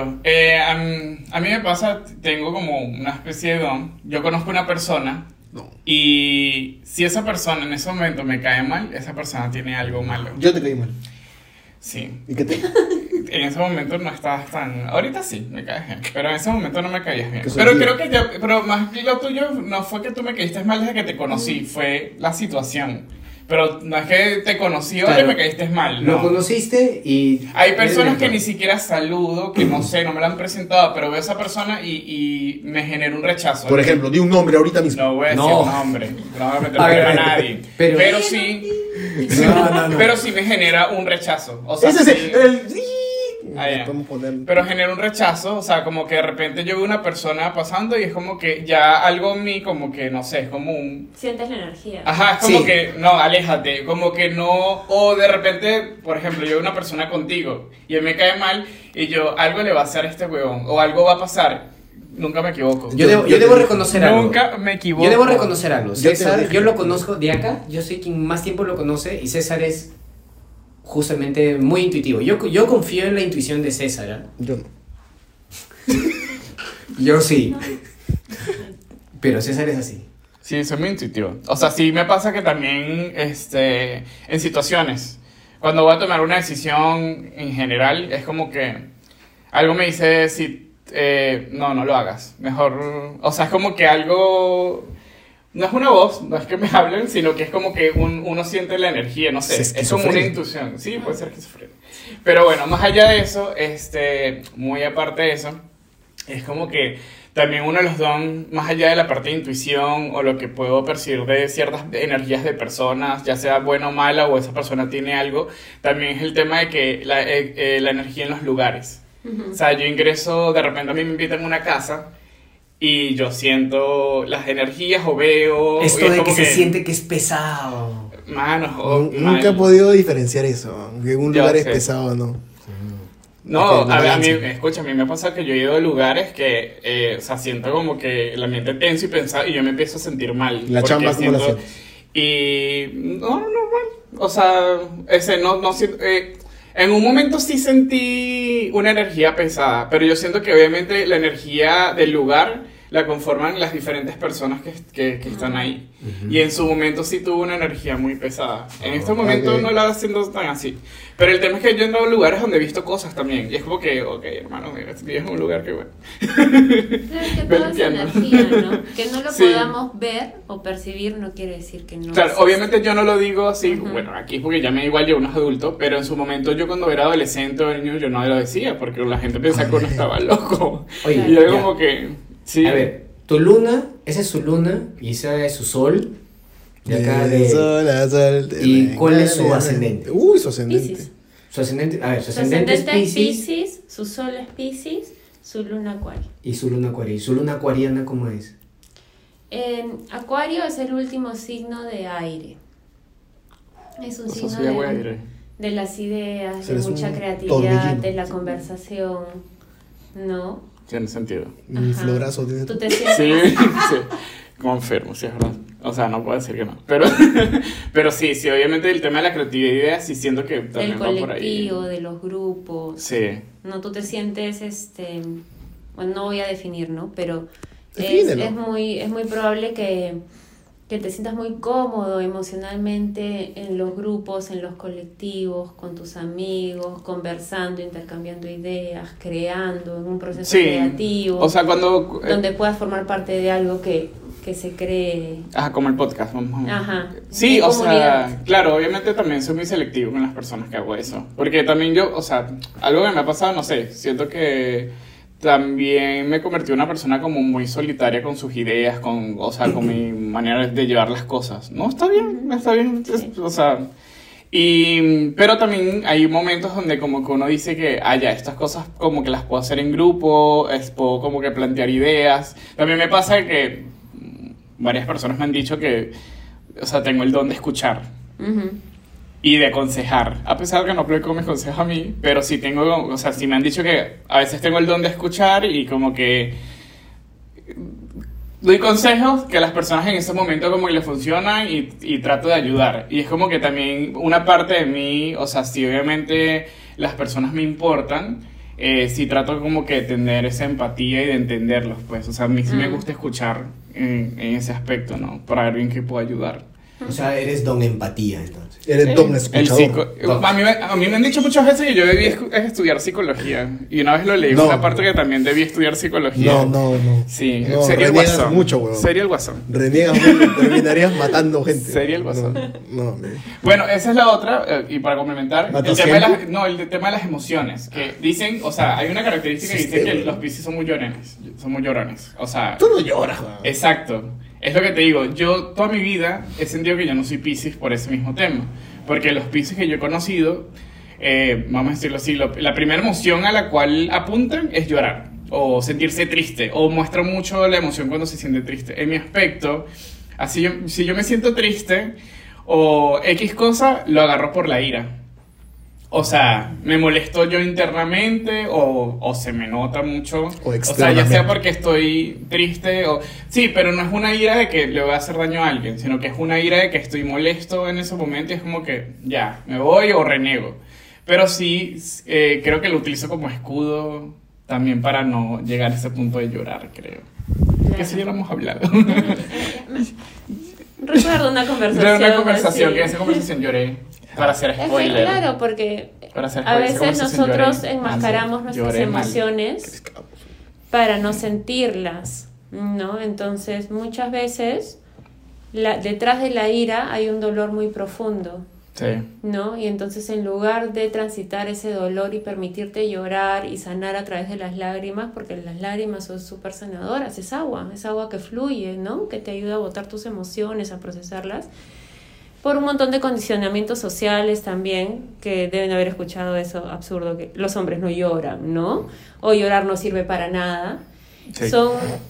a mí me pasa, tengo como una especie de don. Yo conozco una persona No. y si esa persona en ese momento me cae mal, esa persona tiene algo malo. Yo te caí mal. Sí. ¿Y qué te? En ese momento no estabas tan... Ahorita sí, me caes bien, pero en ese momento no me caías bien. Que soy Pero yo. creo que pero más que lo tuyo no fue que tú me caíste mal desde que te conocí, fue la situación. pero no es que te conocí hoy Claro. y me caíste mal, Lo no. conociste y... Hay personas que Eres ni siquiera saludo, que no sé, no me la han presentado, pero veo a esa persona y me genera un rechazo. Por ejemplo, di un nombre ahorita mismo. No voy a decir No. un nombre, no voy a meter A ver, problema a nadie. pero- Pero sí, No. pero sí me genera un rechazo. O sea, Ese es sí- el... Ah, ya. Podemos poner... pero genera un rechazo, o sea, como que de repente yo veo una persona pasando y es como que ya algo en mí, como que, no sé, es como un... Sientes la energía. Ajá, es como Sí. que, no, aléjate, como que no, o de repente, por ejemplo, yo veo una persona contigo y él me cae mal y yo, algo le va a hacer a este huevón, o algo va a pasar, nunca me equivoco. Yo debo reconocer algo. Nunca me equivoco. Yo debo reconocer algo. Yo te César, dije. yo lo conozco de acá. Yo soy quien más tiempo lo conoce y César es justamente muy intuitivo. Yo confío en la intuición de César. ¿Ah? Yo no. Yo sí. Pero César es así. Sí, soy muy intuitivo. O sea, sí me pasa que también, en situaciones, cuando voy a tomar una decisión en general, es como que algo me dice, si, no lo hagas. Mejor, o sea, es como que algo, no es una voz, no es que me hablen, sino que es como que uno siente la energía, no sé, Es es como una esquizofrenia. intuición. Sí, puede ser esquizofrenia. Pero bueno, más allá de eso, muy aparte de eso, es como que también uno de los dones, más allá de la parte de intuición o lo que puedo percibir de ciertas energías de personas, ya sea buena o mala, o esa persona tiene algo, también es el tema de que la energía en los lugares. O sea, yo ingreso, de repente a mí me invitan a una casa y yo siento las energías o veo... y Esto es de como que se siente que es pesado. Mano, Nunca he podido diferenciar eso, que un Yo lugar es sé. pesado o no. No, Ok, no a mí, balance. escucha, a mí me pasa que yo he ido a lugares que, o sea, siento como que el ambiente tenso y pensado y yo me empiezo a sentir mal. La porque chamba, ¿cómo la siento- sientes? Y no, normal. O sea, no siento, en un momento sí sentí una energía pesada, pero yo siento que obviamente la energía del lugar la conforman las diferentes personas que están ahí. Y en su momento sí tuvo una energía muy pesada. En este momento ok. no la siento tan así. Pero el tema es que yo he entrado a lugares donde he visto cosas también. Y es como que, ok, hermano, mira, estoy en un lugar que bueno. Claro, es que todo es Entiendo. energía, ¿no? Que no lo Sí. podamos ver o percibir no quiere decir que no. Claro, existe. obviamente yo no lo digo así, Ujú. bueno, aquí es porque ya me da igual yo uno es adulto, pero en su momento yo cuando era adolescente o niño yo no lo decía, porque la gente pensaba que uno estaba loco. Oye, Y yo ya. como que, sí. A ver, tu luna, esa es su luna y esa es su sol. De acá de... Sol a sol, ¿Y cuál es su ascendente? Uy, su ascendente. Piscis. Su ascendente, a ver, su Su ascendente es ascendente es Piscis Piscis, su sol es Piscis, su luna Acuario. y su luna acuaria. ¿Y su luna acuariana cómo es? Acuario es el último signo de aire. Es un O sea, signo soy agua de aire. de las ideas, de Eres mucha un creatividad, torbellino. de la conversación, ¿no? Tiene sentido. Mi Ajá. florazo tiene. Tú te sientes Sí, sí. Como enfermo, sí, es verdad. O sea, no puedo decir que no. Pero, pero sí, obviamente el tema de la creatividad sí siento que del también va por ahí. colectivo, de los grupos. Sí. No, tú te sientes, bueno, no voy a definir, ¿no? Pero Defínelo. es muy probable que te sientas muy cómodo emocionalmente en los grupos, en los colectivos, con tus amigos, conversando, intercambiando ideas, creando, en un proceso Sí. creativo, O sea, cuando... donde puedas formar parte de algo que se cree. como el podcast. Vamos. Ajá. Sí, En o comunidad. sea, claro, obviamente también soy muy selectivo con las personas que hago eso. Porque también yo, o sea, algo que me ha pasado, no sé, siento que también me convertí en una persona como muy solitaria con sus ideas, o sea, con mi manera de llevar las cosas. No, está bien, Sí. o sea... pero también hay momentos donde como que uno dice que, ya, estas cosas como que las puedo hacer en grupo, puedo como que plantear ideas. También me pasa que varias personas me han dicho que, o sea, tengo el don de escuchar Ujú. y de aconsejar, a pesar de que no aplico mis consejos a mí, pero sí tengo, o sea, sí me han dicho que a veces tengo el don de escuchar y como que doy consejos que a las personas en ese momento como que les funcionan y trato de ayudar. Y es como que también una parte de mí, o sea, si obviamente las personas me importan, sí trato como que de tener esa empatía y de entenderlos, pues. O sea, a mí sí me gusta escuchar en ese aspecto, ¿no? Para ver bien qué puedo ayudar. O sea, eres don empatía, entonces. Eres don El escuchador. a mí me han dicho muchas veces que yo debí estudiar psicología. Y una vez lo leí, No. una parte que también debí estudiar psicología. No. Sí, No, sería el reniegas guasón. mucho, weón. Sería el guasón. Reniegas mucho, terminarías matando gente. Sería el guasón. No. Bueno, esa es la otra, y para complementar, el ¿Matas tema, gente? el tema de las emociones. Que dicen, o sea, hay una característica que dice que Sistema. los Piscis son muy llorones. O sea, Tú no lloras, weón. exacto. Es lo que te digo. Yo toda mi vida he sentido que yo no soy Piscis por ese mismo tema. Porque los Piscis que yo he conocido, vamos a decirlo así, la primera emoción a la cual apuntan es llorar. O sentirse triste. O muestran mucho la emoción cuando se siente triste. En mi aspecto, si yo me siento triste o X cosa, lo agarro por la ira. O sea, me molesto yo internamente o se me nota mucho. O sea, ya sea externamente. porque estoy triste o... Sí, pero no es una ira de que le voy a hacer daño a alguien, sino que es una ira de que estoy molesto en ese momento y es como que ya, me voy o renego. Pero sí, creo que lo utilizo como escudo también para no llegar a ese punto de llorar, creo. Que eso ya lo hemos hablado. Recuerdo una conversación. Era una conversación, así. que en esa conversación lloré. Para hacer Es que spoiler. claro, porque Para hacer a spoiler, esa veces conversación nosotros lloré. enmascaramos nuestras Lloré mal. emociones para no sentirlas, ¿no? Entonces, muchas veces detrás de la ira hay un dolor muy profundo, Sí. ¿no? Y entonces, en lugar de transitar ese dolor y permitirte llorar y sanar a través de las lágrimas, porque las lágrimas son súper sanadoras, es agua que fluye, ¿no? Que te ayuda a botar tus emociones, a procesarlas. Por un montón de condicionamientos sociales también, que deben haber escuchado eso absurdo, que los hombres no lloran, ¿no? O llorar no sirve para nada. Sí. Son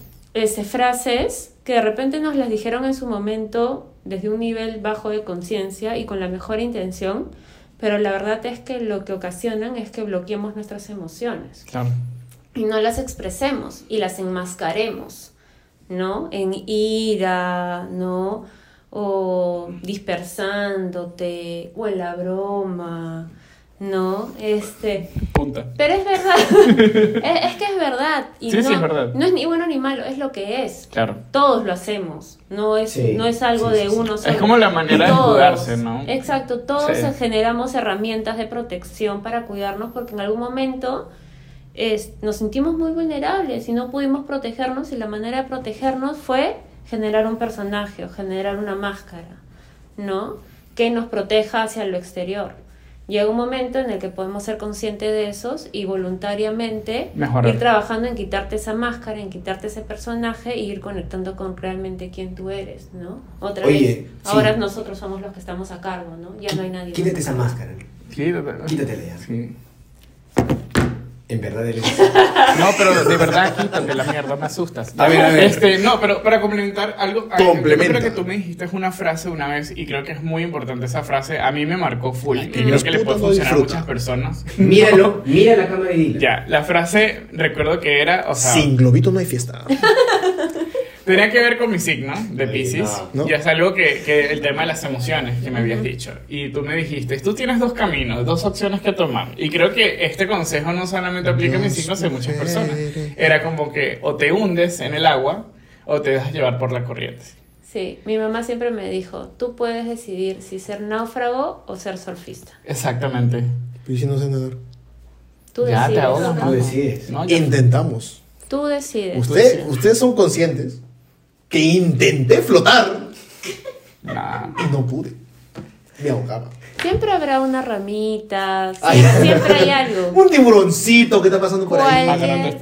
frases que de repente nos las dijeron en su momento desde un nivel bajo de conciencia y con la mejor intención, pero la verdad es que lo que ocasionan es que bloqueemos nuestras emociones Claro. y no las expresemos y las enmascaremos, ¿no? En ira, ¿no? O dispersándote, o en la broma, ¿no? Punta. Pero es verdad, es que es verdad. Y Sí, no, sí, es verdad. No es ni bueno ni malo, es lo que es. Claro. Todos lo hacemos, no es, Sí, no es algo sí, de sí, uno sí. solo. Es como la manera de Todos. cuidarse, ¿no? Exacto, todos Sí. generamos herramientas de protección para cuidarnos porque en algún momento nos sentimos muy vulnerables y no pudimos protegernos y la manera de protegernos fue generar un personaje o generar una máscara, ¿no? Que nos proteja hacia lo exterior. Llega un momento en el que podemos ser conscientes de esos y voluntariamente Mejorar. ir trabajando en quitarte esa máscara, en quitarte ese personaje e ir conectando con realmente quién tú eres, ¿no? Otra Oye, vez, sí. ahora nosotros somos los que estamos a cargo, ¿no? Ya no hay nadie Quítate más. esa máscara. Quítatela ya. Sí. En verdad eres... No, pero de verdad, quítate la mierda, me asustas. A ver. No, pero para complementar algo, Complementa. yo creo que tú me dijiste una frase una vez y creo que es muy importante esa frase. A mí me marcó full y creo los que le puede putos no funcionar a disfrutan. muchas personas. Míralo, mira la cámara y dile. Ya, la frase recuerdo que era, o sea, Sin globito no hay fiesta. tenía que ver con mi signo de Piscis. No. Ya es algo que el tema de las emociones que me habías dicho. Y tú me dijiste, tú tienes dos caminos, dos opciones que tomar. Y creo que este consejo no solamente aplica a mis signos, sino a muchas personas. Era como que o te hundes en el agua o te dejas llevar por la corriente. Sí, mi mamá siempre me dijo, tú puedes decidir si ser náufrago o ser surfista. Exactamente. Pero si no sé nadar. Tú Ya te decides. ahogas, Tú decides. No, yo- Intentamos. Tú decides. Ustedes son conscientes que intenté flotar Nah. y no pude. Me ahogaba. Siempre habrá una ramita, Ay. siempre hay algo. Un tiburoncito que está pasando por ahí. Cualquier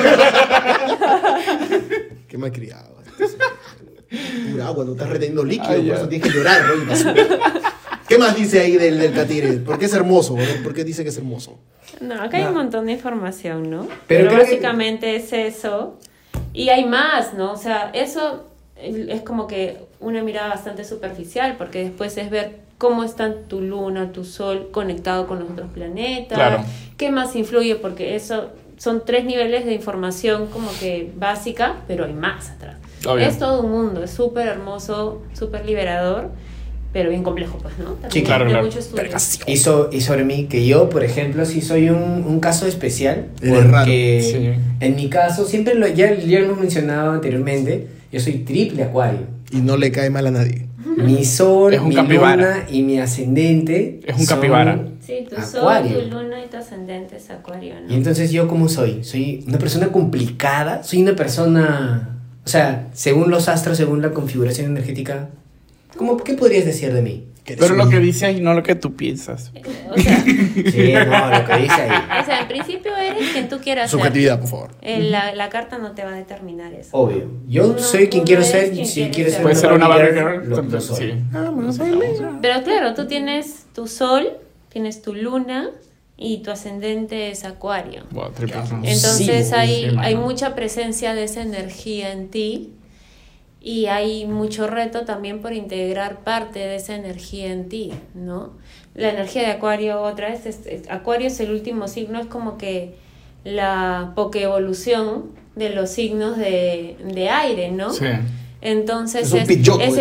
Qué malcriado. Pura agua, no estás reteniendo líquido, Ay, por ya. eso tienes que llorar, ¿no? Y basura. ¿Qué más dice ahí del catire? ¿Por qué es hermoso? ¿Por qué dice que es hermoso? No, acá hay un montón de información, ¿no? Pero Pero creo que- básicamente es eso. Y hay más, ¿no? O sea, eso es como que una mirada bastante superficial, porque después es ver cómo están tu luna, tu sol conectado con los otros planetas. Claro. ¿Qué más influye? Porque eso son 3 niveles de información como que básica, pero hay más atrás. Obvio. Es todo un mundo, es súper hermoso, súper liberador, pero bien complejo, pues, ¿no? También Sí, claro, de claro. mucho estudio. Y sobre mí, que yo, por ejemplo, sí soy un caso especial. Eres Porque raro. Sí. en mi caso, siempre ya lo hemos mencionado anteriormente, yo soy triple acuario. Y no le cae mal a nadie. Mi sol, Es un mi capibara. luna y mi ascendente Es un son capibara. Sí, tu Acuario. sol, tu luna y tu ascendente es Acuario, ¿no? Y entonces, ¿yo cómo soy? ¿Soy una persona complicada? ¿Soy una persona... O sea, según los astros, según la configuración energética, ¿qué podrías decir de mí? Pero lo que dice ahí, no lo que tú piensas. O sea, Sí, no, lo que dice ahí. en principio eres quien tú quieras ser. Subjetividad, por favor. La carta no te va a determinar eso. Obvio. Yo No, soy quien no quiero eres ser, quien si quieres quieres ser. ser Puede ser una Barbie girl. lo soy. Sí. Pero claro, tú tienes tu sol, tienes tu luna y tu ascendente es Acuario. Wow, triple. Entonces Sí, hay mano. mucha presencia de esa energía en ti y hay mucho reto también por integrar parte de esa energía en ti, ¿no? La energía de Acuario, otra vez, Acuario es el último signo, es como que la pokeevolución de los signos de aire, ¿no? Sí. Entonces Es un pilloco, es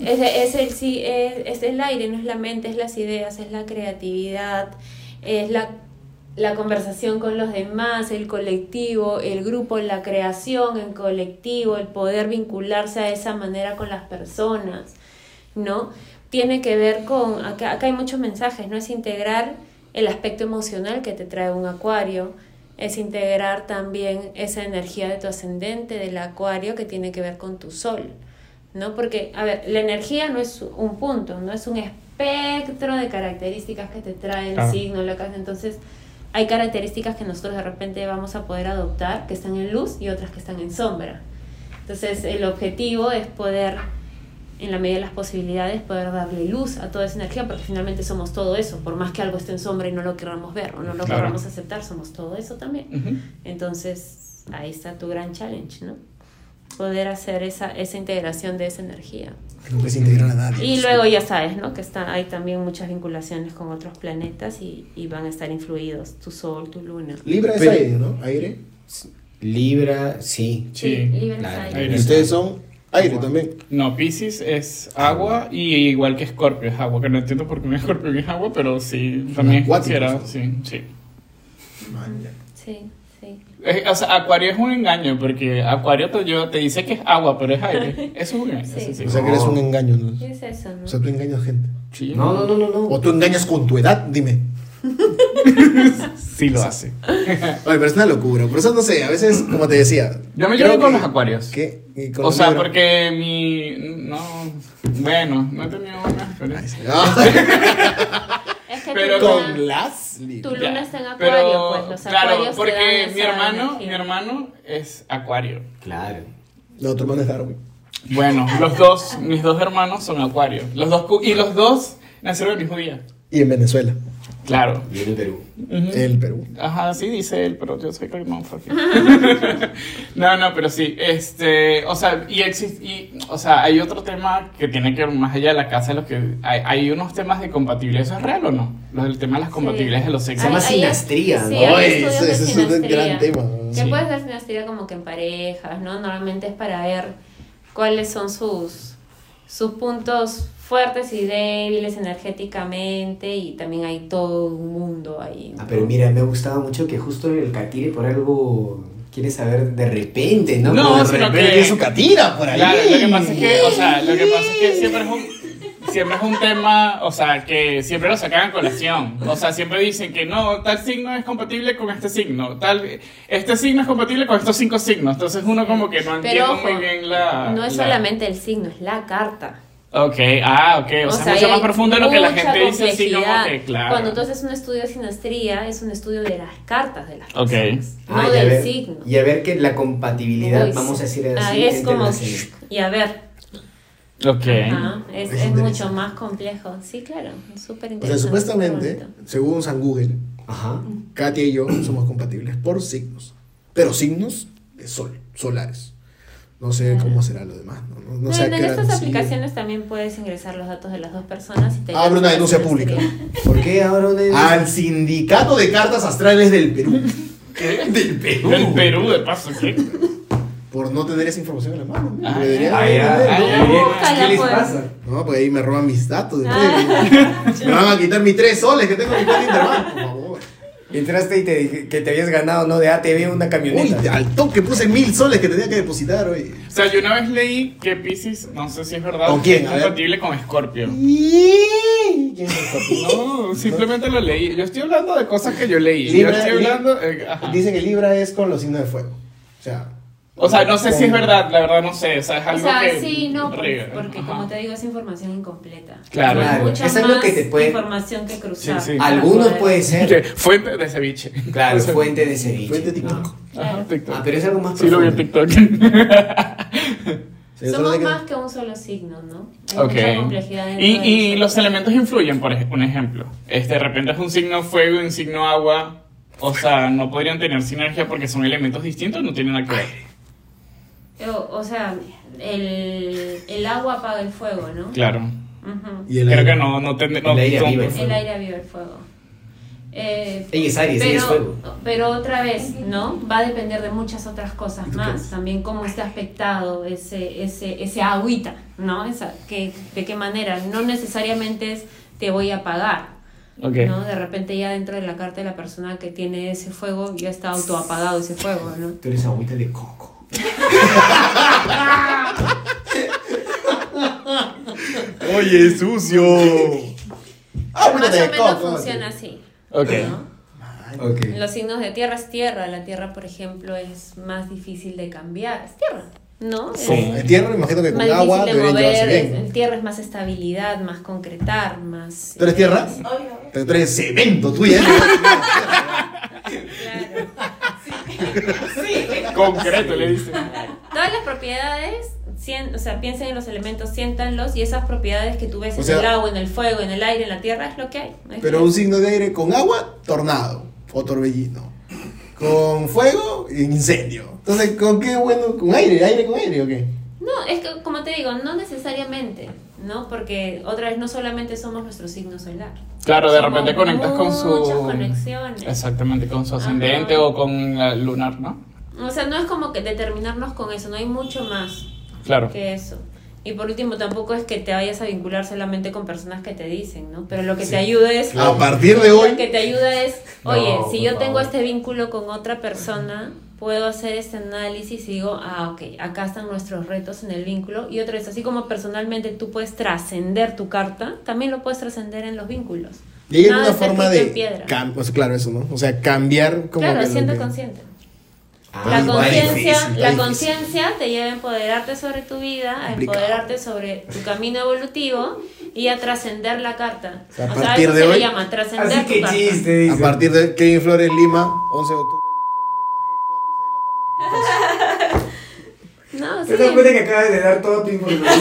es. el aire, no es la mente, es las ideas, es la creatividad, es la conversación con los demás, el colectivo, el grupo, la creación en colectivo, el poder vincularse a esa manera con las personas, ¿no? Tiene que ver con, acá hay muchos mensajes, ¿no? Es integrar el aspecto emocional que te trae un Acuario, es integrar también esa energía de tu ascendente, del Acuario, que tiene que ver con tu sol, ¿no? Porque, a ver, la energía no es un punto, no es un espectro de características que te trae el Claro. signo, la casa. Entonces, hay características que nosotros de repente vamos a poder adoptar, que están en luz y otras que están en sombra. Entonces, el objetivo es poder, en la medida de las posibilidades, poder darle luz a toda esa energía, porque finalmente somos todo eso, por más que algo esté en sombra y no lo queramos ver o no lo Claro. queramos aceptar, somos todo eso también. Ujú. Entonces, ahí está tu gran challenge, ¿no? Poder hacer esa integración de esa energía. No puedes integrar a nadie. Y luego ya sabes, ¿no? Que hay también muchas vinculaciones con otros planetas y van a estar influidos tu sol, tu luna. Libra es Pero- aire, ¿no? Aire. Libra, sí. Sí. Libre Claro. aire. Aire. Y ustedes son aire también. No, Piscis es agua y igual que Scorpio es agua, que no entiendo por qué un escorpión es agua, pero sí, también es Acuáticos, considerado, ¿no? sí, sí. Man, ya. Sí, sí. O sea, Acuario es un engaño, porque Acuario te dice que es agua, pero es aire. Eso es un engaño. Sí. eso sí. O sea que eres un engaño, ¿no? ¿Qué es eso, no? O sea, tú engañas gente. Sí. No. O tú engañas con tu edad, dime. Sí lo hace. Oye, pero es una locura. Por eso no sé, a veces, como te decía. Yo me creo llevo con que- los Acuarios. ¿Qué? ¿Y con O los sea, Libra? porque no he tenido una experiencia. Ah, Es que Pero tu luna, con las Libra. tu luna Ya, está en Acuario, pues los claro, Acuarios te dan porque esa mi energía. hermano es Acuario. Claro. No, tu hermano es Darwin. Bueno, mis dos hermanos son Acuario. Y los dos nacieron el mismo día. Y en Venezuela. Claro. Y en el Perú. Ujú. El Perú. Ajá, sí dice él, pero yo sé que no, fucking. No, pero sí, o sea, o sea, hay otro tema que tiene que ver más allá de la casa, lo que hay unos temas de compatibilidad, ¿eso es real o no? El tema de las compatibilidades de los Se sexos. llama Hay- sinastría, sí, ¿no? hay Oye, estudios ese de es un sinastría. gran tema. Que Sí. puedes dar sinastría como que en parejas, ¿no? Normalmente es para ver cuáles son sus puntos fuertes y débiles energéticamente, y también hay todo un mundo ahí, ¿no? Ah, pero mira, me gustaba mucho que justo el Catire por algo quiere saber de repente, ¿no? No, Como de sino repente- Pero tiene su catira por ahí. Claro, lo que pasa es que, o sea, siempre es un tema, o sea, que siempre lo sacan a colación. O sea, siempre dicen que no, tal signo es compatible con este signo, este signo es compatible con estos 5 signos. Entonces uno como que no entiende Pero ojo, muy bien la... no es la- solamente el signo, es la carta. Ok, ok, o sea, es mucho hay más profundo de lo que la mucha gente dice así como complejidad. que, claro. Cuando tú haces un estudio de sinastría, es un estudio de las cartas de las Ok. personas, Ah, no y a del ver- signo. Y a ver que la compatibilidad, Uy, vamos a decir así, Ah, es entre como, las- y a ver, Ok. ajá, es interesante. mucho más complejo. Sí, claro, es súper O sea, interesante. supuestamente, súper bonito. según San Google, Ajá. Katia y yo somos compatibles por signos. Pero signos de sol, solares. No sé Claro. cómo será lo demás. No sé a En qué hora estas nos siguen. aplicaciones también puedes ingresar los datos de las dos personas y te Abre una lanzas denuncia la pública. sinastría. ¿Por qué ahora una Al Sindicato de Cartas Astrales del Perú. del Perú? Del Perú, de paso, ¿qué? Por no tener esa información en la mano. ¿no? Ah, Debería Ah, tener, ya. ¿no? Búscala, ¿Qué les pues. pasa? No, pues ahí me roban mis datos. Ah. Me van a quitar mis 3 soles que tengo en mi cuenta Interbank, por favor. Entraste y que te habías ganado, ¿no? De ATV una Uy, camioneta. al toque puse 1000 soles que tenía que depositar hoy. O sea, yo una vez leí que Piscis, no sé si es verdad, ¿Con quién? es A ver. compatible con Scorpio. ¿Quién es el Scorpio? No, simplemente lo leí. Yo estoy hablando de cosas que yo leí. Libra, yo estoy hablando. Ajá. Dicen que Libra es con los signos de fuego. O sea, no sé si es verdad, la verdad no sé. O sea, es O algo sea, que. sí, no, riega. porque Ajá. como te digo, es información incompleta. Claro. Hay Claro, mucha es algo más que te puede- información que cruzar. Sí, sí. para Algunos poder- puede Que ser. fuente de ceviche. Claro, fuente de ceviche. Fuente de ¿no? TikTok. Ajá, TikTok. Ah, pero es algo más Sí, lo vi en profundo. TikTok. Sí, solo Somos de que- más que un solo signo, ¿no? Hay Ok. mucha complejidad dentro de Y eso. los elementos influyen, por un ejemplo. De repente es un signo fuego y un signo agua. O sea, no podrían tener sinergia porque son elementos distintos, no tienen nada que ver. O sea, el agua apaga el fuego, ¿no? Claro. Ujú. Y el Creo aire. que no tendría. El aire aviva el fuego. El aire aviva el fuego. Ella es Aries, ella es fuego. Pero otra vez, ¿no? Va a depender de muchas otras cosas ¿Y tú más. qué eres? También cómo está aspectado ese agüita, ¿no? De qué manera. No necesariamente es te voy a pagar. Ok. ¿No? De repente ya dentro de la carta de la persona que tiene ese fuego ya está autoapagado ese fuego, ¿no? Tú eres agüita de coco. Oye, sucio. Ah, Más de o menos coco. funciona así. Ok. ¿no? Ok. Los signos de tierra es tierra. La tierra, por ejemplo, es más difícil de cambiar. Es tierra, ¿no? Sí. El tierra, me imagino que con Más agua difícil de deberían llevarse mover. bien. El tierra es más estabilidad, más concretar, más. ¿Tú eres tierra? Tú eres cemento, tú ya. Claro. Concreto, le dicen. Todas las propiedades, o sea, piensen en los elementos, siéntanlos y esas propiedades que tú ves O en sea- el agua, en el fuego, en el aire, en la tierra, es lo que hay. No hay Pero que- un signo de aire con agua, tornado o torbellino. Con fuego, incendio. Entonces, ¿con qué bueno? ¿Con aire? ¿Aire con aire o qué? No, es que como te digo, no necesariamente, ¿no? Porque otra vez no solamente somos nuestro signo solar. Claro, de Somos repente conectas con su. muchas conexiones. Exactamente, con su ascendente Ajá. o con la lunar, ¿no? O sea, no es como que determinarnos con eso, no hay mucho más Claro. que eso. Y por último, tampoco es que te vayas a vincular solamente con personas que te dicen, ¿no? Pero lo que te ayuda es... A partir de hoy. Lo que te ayuda es, oye, No, si por yo tengo favor. este vínculo con otra persona, puedo hacer este análisis y digo, ok, acá están nuestros retos en el vínculo. Y otra vez, así como personalmente tú puedes trascender tu carta, también lo puedes trascender en los vínculos. Y hay Nada una está forma escrito de. en piedra. Pues claro, eso, ¿no? O sea, cambiar como. Claro, que lo siendo que- consciente. Ah, La igual conciencia, difícil, la difícil. conciencia te lleva a empoderarte sobre tu vida, a Complicado. empoderarte sobre tu camino evolutivo y a trascender la carta. O sea, a O sea, partir eso de se hoy- le llama trascender Así tu que carta. chiste, A dice. partir de Kevin Flores Lima, 11 de octubre. No, sí. ¿Te das cuenta que acabas de dar toda tu información?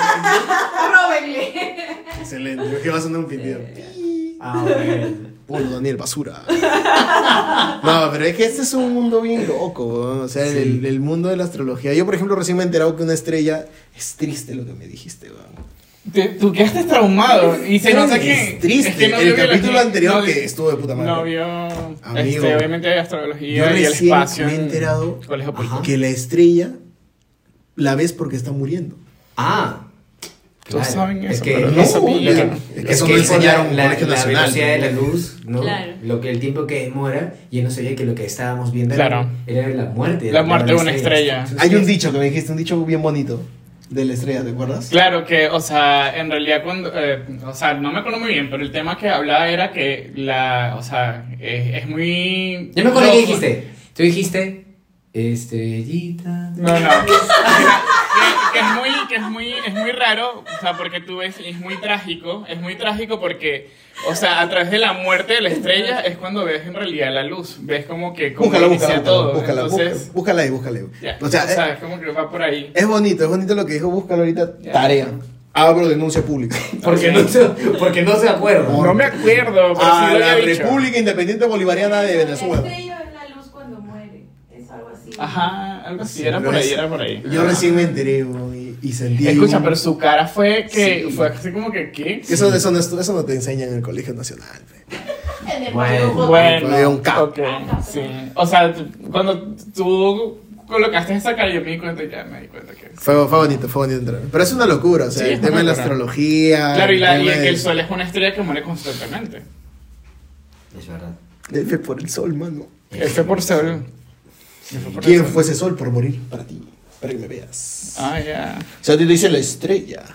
Excelente. Yo que va a sonar un pitido. Ah, bueno. Puro Daniel Basura. No, pero es que este es un mundo bien loco, ¿no? O sea, Sí. el mundo de la astrología. Yo, por ejemplo, recién me he enterado que una estrella es triste lo que me dijiste, weón. Tú quedaste traumado y se nota que. Es triste. es que no el vio capítulo biología, anterior no, que estuvo de puta madre. No vio. Amigo. Obviamente, Yo astrología y el recién espacio. me he en enterado colegio político. que la estrella la ves porque está muriendo. Ah. Todos saben Es eso, que pero no no sabía. es que eso no enseñaron la, en Colegio la Nacional. velocidad de la luz, ¿no? Claro. Lo que el tiempo que demora, y él no sabía que lo que estábamos viendo Claro. era la muerte. La muerte de una estrella. Entonces, Hay un dicho que me dijiste, un dicho bien bonito de la estrella, ¿te acuerdas? Claro que, o sea, en realidad cuando, o sea, no me acuerdo muy bien, pero el tema que hablaba era que o sea, es muy... Yo me acuerdo que loco. dijiste. Tú dijiste, estrellita. No, que es muy raro, o sea, porque tú ves, es muy trágico porque, o sea, a través de la muerte de la estrella es cuando ves en realidad la luz, ves como que cómo inicia todo, entonces, búscala ahí, búscala ahí. ya, O sea, es como que va por ahí. es bonito lo que dijo, búscalo ahorita, Ya. tarea. Abro denuncia pública. Porque no se acuerda. No me acuerdo, pero A sí lo la había dicho. República Independiente Bolivariana de La Venezuela. estrella ve la luz cuando muere. Es algo así. Ajá, algo así, Sí, era pero por ahí, es- era por ahí. Yo recién me enteré y sentí. Escucha, pero su cara fue que, Sí. fue así como que, ¿qué? Eso no te enseñan en el Colegio Nacional. Pe. En el Bueno. grupo. Bueno, Fue un cap. ok, sí. O sea, cuando tú colocaste esa cara, yo me di cuenta que... Fue bonito entrar. Pero es una locura, o sea, Sí, el es tema una de la locura. astrología. Claro, y tema que de- el sol es una estrella que muere constantemente. Es verdad. F por el sol, mano. F por sol. ¿Quién fue ese sol por morir para ti? Para que me veas. Ah, ya. O sea, te dice la estrella.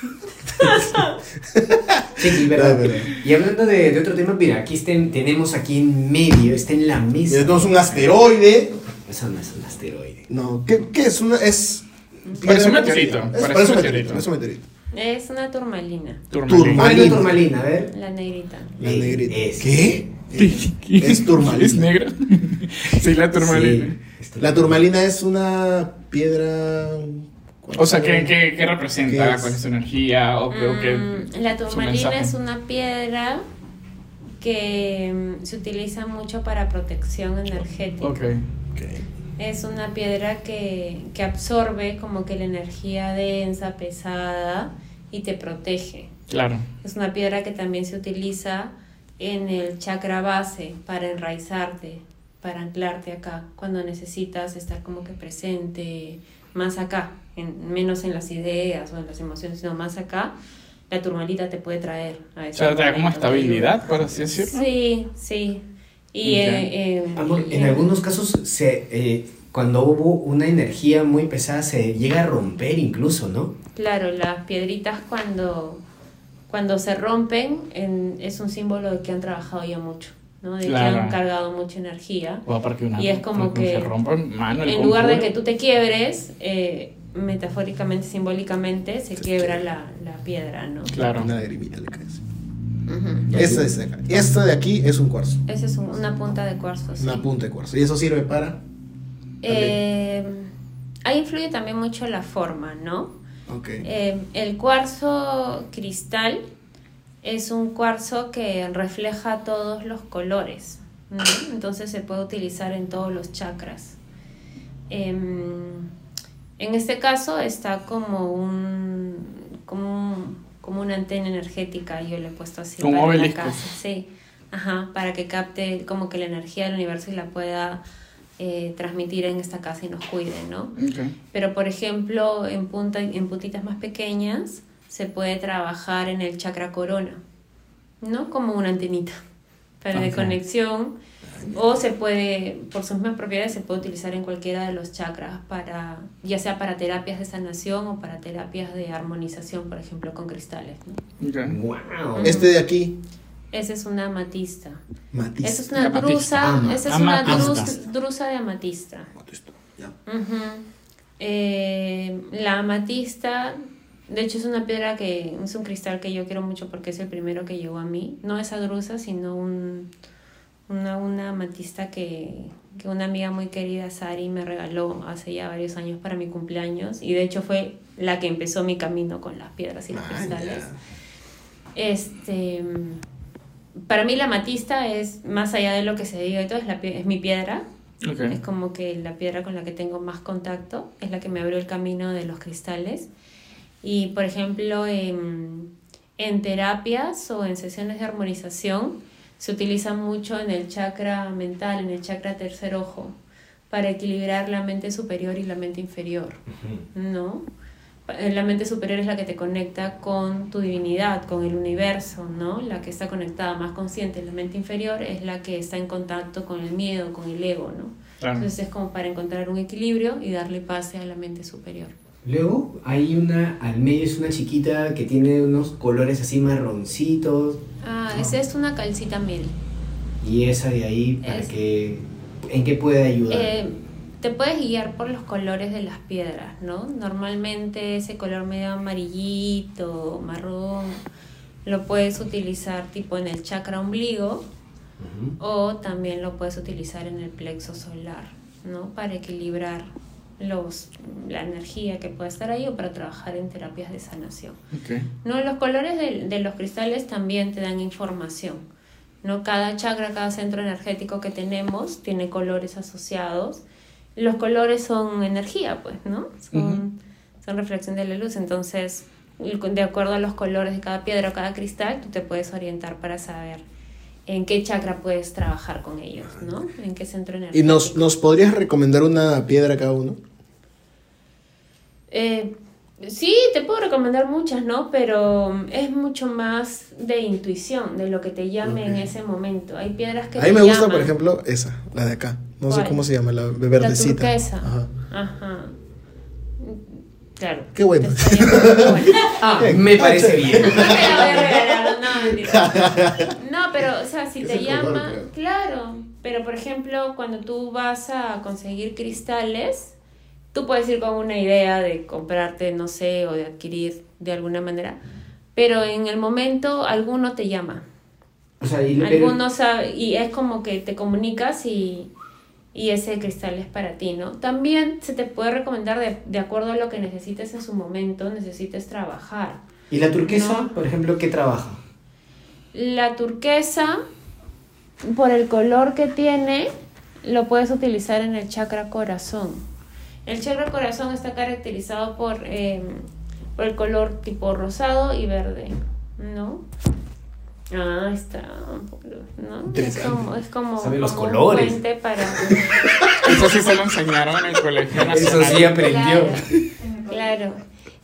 Sí, ¿verdad? verdad. Y hablando de otro tema, mira, aquí tenemos aquí en medio, está en la mesa. Tenemos un asteroide. Eso no es un asteroide. No, ¿qué es? Parece un meteorito. Parece un meteorito. Es un meteorito. Es una turmalina, Turmalina. ¿Cuál es la turmalina? A ver. la negrita. La negrita. Es. ¿Qué? Es turmalina. ¿Es negra? Sí, la turmalina. Sí, La turmalina es una piedra. O sea, ¿qué representa? ¿Qué es? ¿Cuál es su energía? ¿O qué? La su turmalina mensaje? es una piedra que se utiliza mucho para protección energética. Ok. Es una piedra que absorbe como que la energía densa, pesada y te protege. Claro. Es una piedra que también se utiliza en el chakra base para enraizarte, para anclarte acá, cuando necesitas estar como que presente, más acá, menos en las ideas o en las emociones, sino más acá. La turmalita te puede traer a O esos sea, te da como momentos de estabilidad, luz. por así decirlo. Sí, sí. Y En algunos casos, cuando hubo una energía muy pesada, se llega a romper incluso, ¿no? claro, las piedritas cuando se rompen es un símbolo de que han trabajado ya mucho, ¿no? De Claro. que han cargado mucha energía. O aparte Y es como que que se rompa mano el En lugar de conjuro. que tú te quiebres, metafóricamente, simbólicamente, se quiebra la piedra, ¿no? Claro. Una lagrimita le cae. Ujú. Esta es de acá. Esta de aquí es un cuarzo. Esa es una punta de cuarzo. Sí. Una punta de cuarzo. Y eso sirve para. Ahí influye también mucho la forma, ¿no? Ok. El cuarzo cristal es un cuarzo que refleja todos los colores, ¿no? Entonces se puede utilizar en todos los chakras. En este caso está como una antena energética, yo le he puesto así Como para la obeliscos. casa, sí, ajá, para que capte como que la energía del universo y la pueda transmitir en esta casa y nos cuide, ¿no? Ok. Pero por ejemplo, en puntitas más pequeñas se puede trabajar en el chakra corona, ¿no? Como una antenita para de Ok. conexión, o se puede, por sus mismas propiedades, se puede utilizar en cualquiera de los chakras para, ya sea para terapias de sanación o para terapias de armonización, por ejemplo, con cristales, ¿no? Ok. ¡Wow! Este de aquí. Esa es una amatista. Matista. Esa es una Amatista. drusa, esa es una Amatista. drusa de amatista. Matista. Ya. Ujú. La amatista, de hecho es una piedra que es un cristal que yo quiero mucho porque es el primero que llegó a mí. No esa drusa, sino una amatista que una amiga muy querida, Sari, me regaló hace ya varios años para mi cumpleaños. Y de hecho fue la que empezó mi camino con las piedras y los cristales. Para mí la amatista es, más allá de lo que se diga y todo, es mi piedra. Ok. Es como que la piedra con la que tengo más contacto, es la que me abrió el camino de los cristales. Y por ejemplo, en terapias o en sesiones de armonización se utiliza mucho en el chakra mental, en el chakra tercer ojo, para equilibrar la mente superior y la mente inferior, ¿no? La mente superior es la que te conecta con tu divinidad, con el universo, ¿no? La que está conectada, más consciente. La mente inferior es la que está en contacto con el miedo, con el ego, ¿no? Claro. Entonces es como para encontrar un equilibrio y darle pase a la mente superior. Luego hay una, al medio es una chiquita que tiene unos colores así marroncitos. Esa es una calcita miel. Y esa de ahí, Es- ¿en qué puede ayudar? Te puedes guiar por los colores de las piedras, ¿no? Normalmente ese color medio amarillito, marrón, lo puedes utilizar tipo en el chakra ombligo Ujú. o también lo puedes utilizar en el plexo solar, ¿no? Para equilibrar la energía que puede estar ahí o para trabajar en terapias de sanación. Ok. No, los colores de los cristales también te dan información, ¿no? Cada chakra, cada centro energético que tenemos tiene colores asociados. Los colores son energía, pues, ¿no? Son reflexión de la luz. Entonces, de acuerdo a los colores de cada piedra o cada cristal, tú te puedes orientar para saber en qué chakra puedes trabajar con ellos, ¿no? En qué centro energético. ¿Y nos podrías recomendar una piedra cada uno? Sí, te puedo recomendar muchas, ¿no? Pero es mucho más de intuición, de lo que te llame en ese momento. Hay piedras que A mí te me gusta, llaman. por ejemplo, esa, la de acá. No sé ¿Cuál? cómo se llama, la La verdecita. turquesa. Ajá. Ajá. Claro. Qué bueno. Está bien, qué bueno. Me parece bien. No te la voy a regalar, no, mentira. No, pero, o sea, si Es te el color, llama, creo. claro. Pero, por ejemplo, cuando tú vas a conseguir cristales, tú puedes ir con una idea de comprarte, no sé, o de adquirir de alguna manera. Pero en el momento, alguno te llama. O sea, Alguno sabe, y es como que te comunicas y ese cristal es para ti, ¿no? También se te puede recomendar de acuerdo a lo que necesites en su momento, necesites trabajar. ¿Y la turquesa, No. por ejemplo, qué trabaja? La turquesa, por el color que tiene, lo puedes utilizar en el chakra corazón. El chakra corazón está caracterizado por el color tipo rosado y verde, ¿no? Ah, está, ¿no? Interesante. Es como Sabe los como un colores. puente para... Eso sí se lo enseñaron en el colegio nacional. Eso sí aprendió. Claro.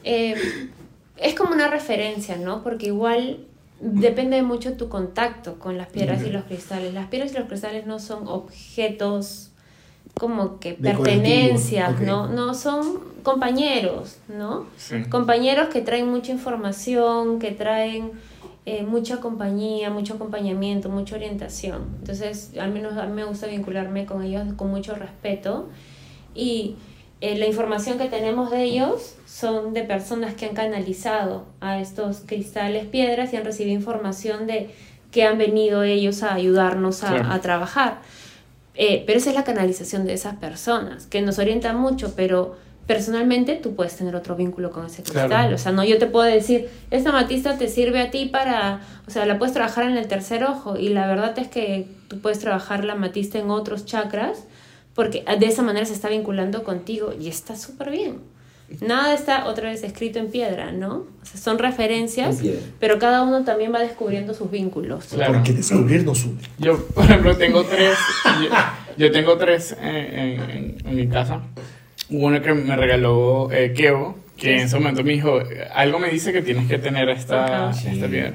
Es como una referencia, ¿no? Porque igual depende mucho tu contacto con las piedras y los cristales. Las piedras y los cristales no son objetos como que Decorativos, pertenencias, ok. ¿no? No, son compañeros, ¿no? Sí. Compañeros que traen mucha información, que traen mucha compañía, mucho acompañamiento, mucha orientación. Entonces, al menos a mí me gusta vincularme con ellos con mucho respeto y la información que tenemos de ellos son de personas que han canalizado a estos cristales, piedras y han recibido información de que han venido ellos a ayudarnos Claro. a trabajar. Pero esa es la canalización de esas personas, que nos orientan mucho, pero personalmente tú puedes tener otro vínculo con ese cristal. Claro. O sea, no, yo te puedo decir, esta amatista te sirve a ti para, o sea, la puedes trabajar en el tercer ojo y la verdad es que tú puedes trabajar la amatista en otros chakras porque de esa manera se está vinculando contigo y está súper bien. Nada está otra vez escrito en piedra, ¿no? O sea, son referencias, En piedra. pero cada uno también va descubriendo sus vínculos. Claro. Porque descubrir nos une. Yo, por ejemplo, tengo tres. Yo tengo tres en mi casa. Uno que me regaló Kevo, que en ese momento me dijo, algo me dice que tienes que tener esta, Ajá. esta piedra.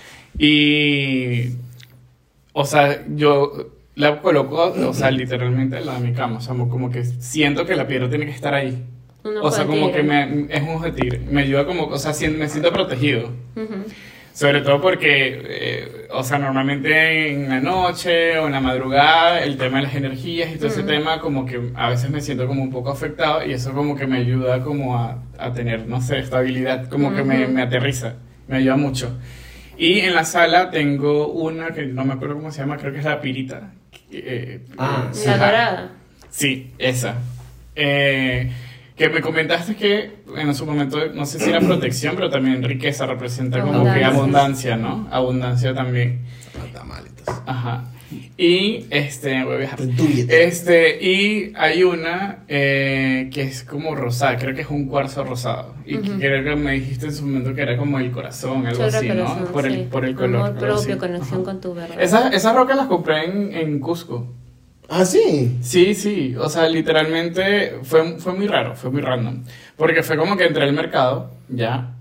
Y, o sea, yo la coloco, o sea, literalmente al lado de mi cama. O sea, como que siento que la piedra tiene que estar ahí. Un O ojo sea, de como tigre. que es un ojo de tigre. Me ayuda como, o sea, me siento protegido. Ujú. Sobre todo porque, o sea, normalmente en la noche o en la madrugada, el tema de las energías y todo ese tema, como que a veces me siento como un poco afectado y eso como que me ayuda como a tener, no sé, estabilidad, como que me aterriza, me ayuda mucho. Y en la sala tengo una que no me acuerdo cómo se llama, creo que es la pirita. Sí. La Ajá. dorada. Sí, esa. Que me comentaste que en su momento, no sé si era protección, pero también riqueza representa como que abundancia, ¿no? Abundancia también. Tamalitos. Ajá. Y voy a viajar. En tu billete. Y hay una que es como rosada, creo que es un cuarzo rosado. Y que creo que me dijiste en su momento que era como el corazón, algo Chakra así, ¿no? corazón, Por sí. el color. Amor algo así. propio, conexión Ajá. con tu verdad. Esas rocas las compré en Cusco. Ah, sí. Sí, sí, o sea, literalmente fue muy raro, fue muy random, porque fue como que entré al mercado, ya,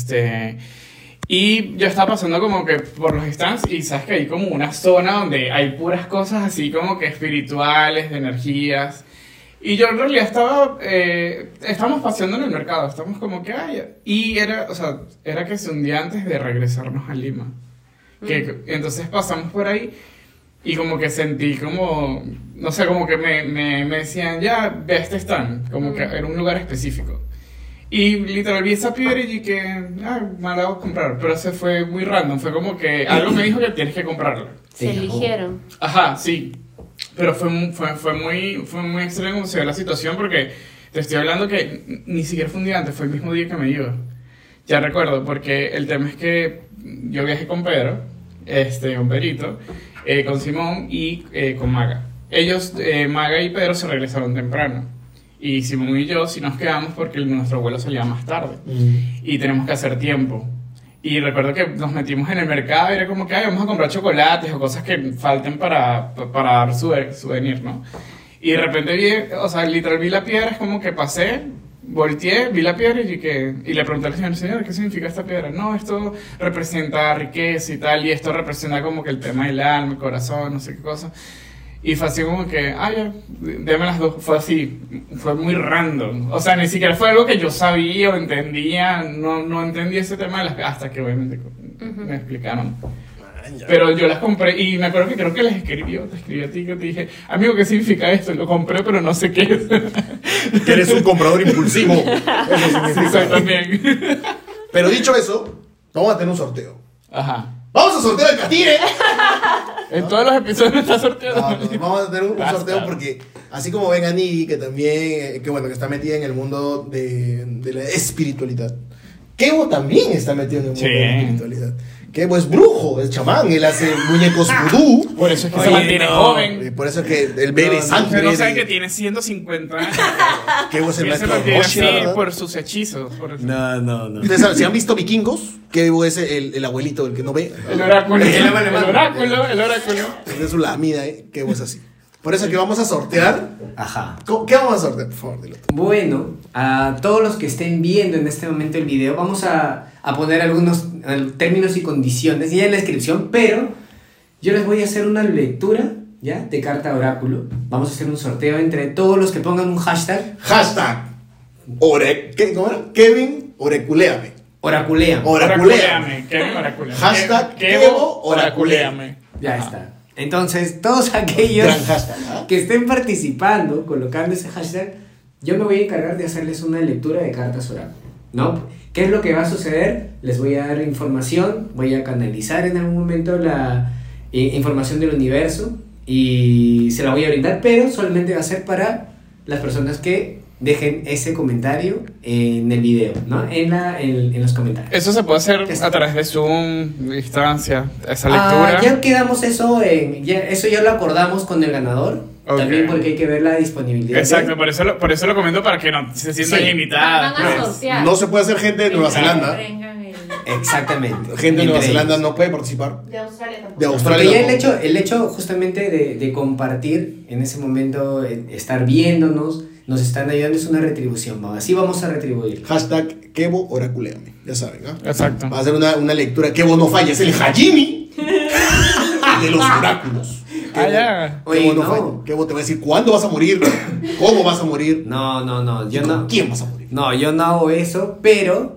y yo estaba pasando como que por los stands y sabes que hay como una zona donde hay puras cosas así como que espirituales, de energías, y yo en realidad estábamos paseando en el mercado, estábamos como que, y era, o sea, era que es un día antes de regresarnos a Lima, entonces pasamos por ahí. Y como que sentí como, no sé, como que me decían, ya, ve a este stand, como que era un lugar específico. Y literal vi esa piedra y dije, me la voy a comprar, pero se fue muy random, fue como que algo me dijo que tienes que comprarla. Se eligieron. Ajá, sí, pero fue muy extraño como se ve la situación porque te estoy hablando que ni siquiera fue un día antes, fue el mismo día que me iba. Ya recuerdo, porque el tema es que yo viajé con Pedro, con Perito, con Simón y con Maga. Ellos, Maga y Pedro, se regresaron temprano. Y Simón y yo sí nos quedamos porque nuestro vuelo salía más tarde. Y tenemos que hacer tiempo. Y recuerdo que nos metimos en el mercado y era como que vamos a comprar chocolates o cosas que falten para dar souvenir, ¿no? Y de repente vi, o sea, literal vi la piedra, es como que pasé, volteé, vi la piedra y le pregunté al señor, ¿qué significa esta piedra? No, esto representa riqueza y tal, y esto representa como que el tema del alma, el corazón, no sé qué cosa. Y fue así como que, ya, déme las dos. Fue así, fue muy random. O sea, ni siquiera fue algo que yo sabía o entendía, no entendí ese tema de las hasta que obviamente me explicaron. Pero yo las compré y me acuerdo que creo que te escribí a ti, que te dije, amigo, ¿qué significa esto? Y lo compré, pero no sé qué es. Que eres un comprador impulsivo. Eso significa. Soy también. Pero dicho eso, vamos a tener un sorteo. Ajá. ¡Vamos a sortear el Catire! En todos los episodios está sorteado. No, vamos a tener un sorteo porque, así como ven a Nidi, que también, que está metida en el mundo de la espiritualidad. Kevo también está metido en el mundo de la espiritualidad. Kevo es brujo, es chamán, él hace muñecos vudú. Por eso es que se mantiene joven. Por eso es que él bebe sangre. Pero no saben que tiene 150 años. Kevo es el Y él se maestro mantiene Roshi, así ¿verdad? por sus hechizos. No. Ustedes saben, si han visto Vikingos, Kevo es el abuelito, el que no ve. El oráculo. El El oráculo. Es su lamida, Kevo es así. Por eso es que vamos a sortear. Ajá. ¿Qué vamos a sortear? Por favor, dilo. Bueno, a todos los que estén viendo en este momento el video, vamos a poner algunos términos y condiciones ya en la descripción, pero yo les voy a hacer una lectura, ¿ya? De carta oráculo. Vamos a hacer un sorteo entre todos los que pongan un hashtag. Hashtag. ¿Cómo era? Kevin Oraculéame. Oraculean. Oraculéame. Kevin oraculeame. Hashtag Kevo oraculeame. Ya está. Entonces, todos aquellos Gran hashtag, ¿ah? que estén participando, colocando ese hashtag, yo me voy a encargar de hacerles una lectura de cartas oráculo, ¿no? ¿Qué es lo que va a suceder? Les voy a dar información, voy a canalizar en algún momento la información del universo y se la voy a brindar, pero solamente va a ser para las personas que dejen ese comentario en el video, ¿no? En los comentarios. Eso se puede hacer a través de Zoom, distancia, esa lectura. Ya quedamos eso, eso ya lo acordamos con el ganador. Ok. También porque hay que ver la disponibilidad. Exacto, por eso lo comento para que no se sientan Sí. limitadas. Van a pues. sortear. No se puede hacer gente de Nueva Zelanda. Exactamente. Gente de Nueva Entre Zelanda ellos. no puede participar. De Australia tampoco. De Australia. Porque ya tampoco. el hecho justamente de compartir en ese momento, estar viéndonos, nos están ayudando, es una retribución. ¿No? Así vamos a retribuir. Hashtag Kevo Oraculéame. Ya saben, ¿ah? Exacto. Va a ser una lectura. Kevo no falla, es el Hajimi de los oráculos. Ya. Oye, Kevo no no. falla. Kevo te va a decir cuándo vas a morir, cómo vas a morir, No, y yo con no. quién vas a morir. No, yo no hago eso, pero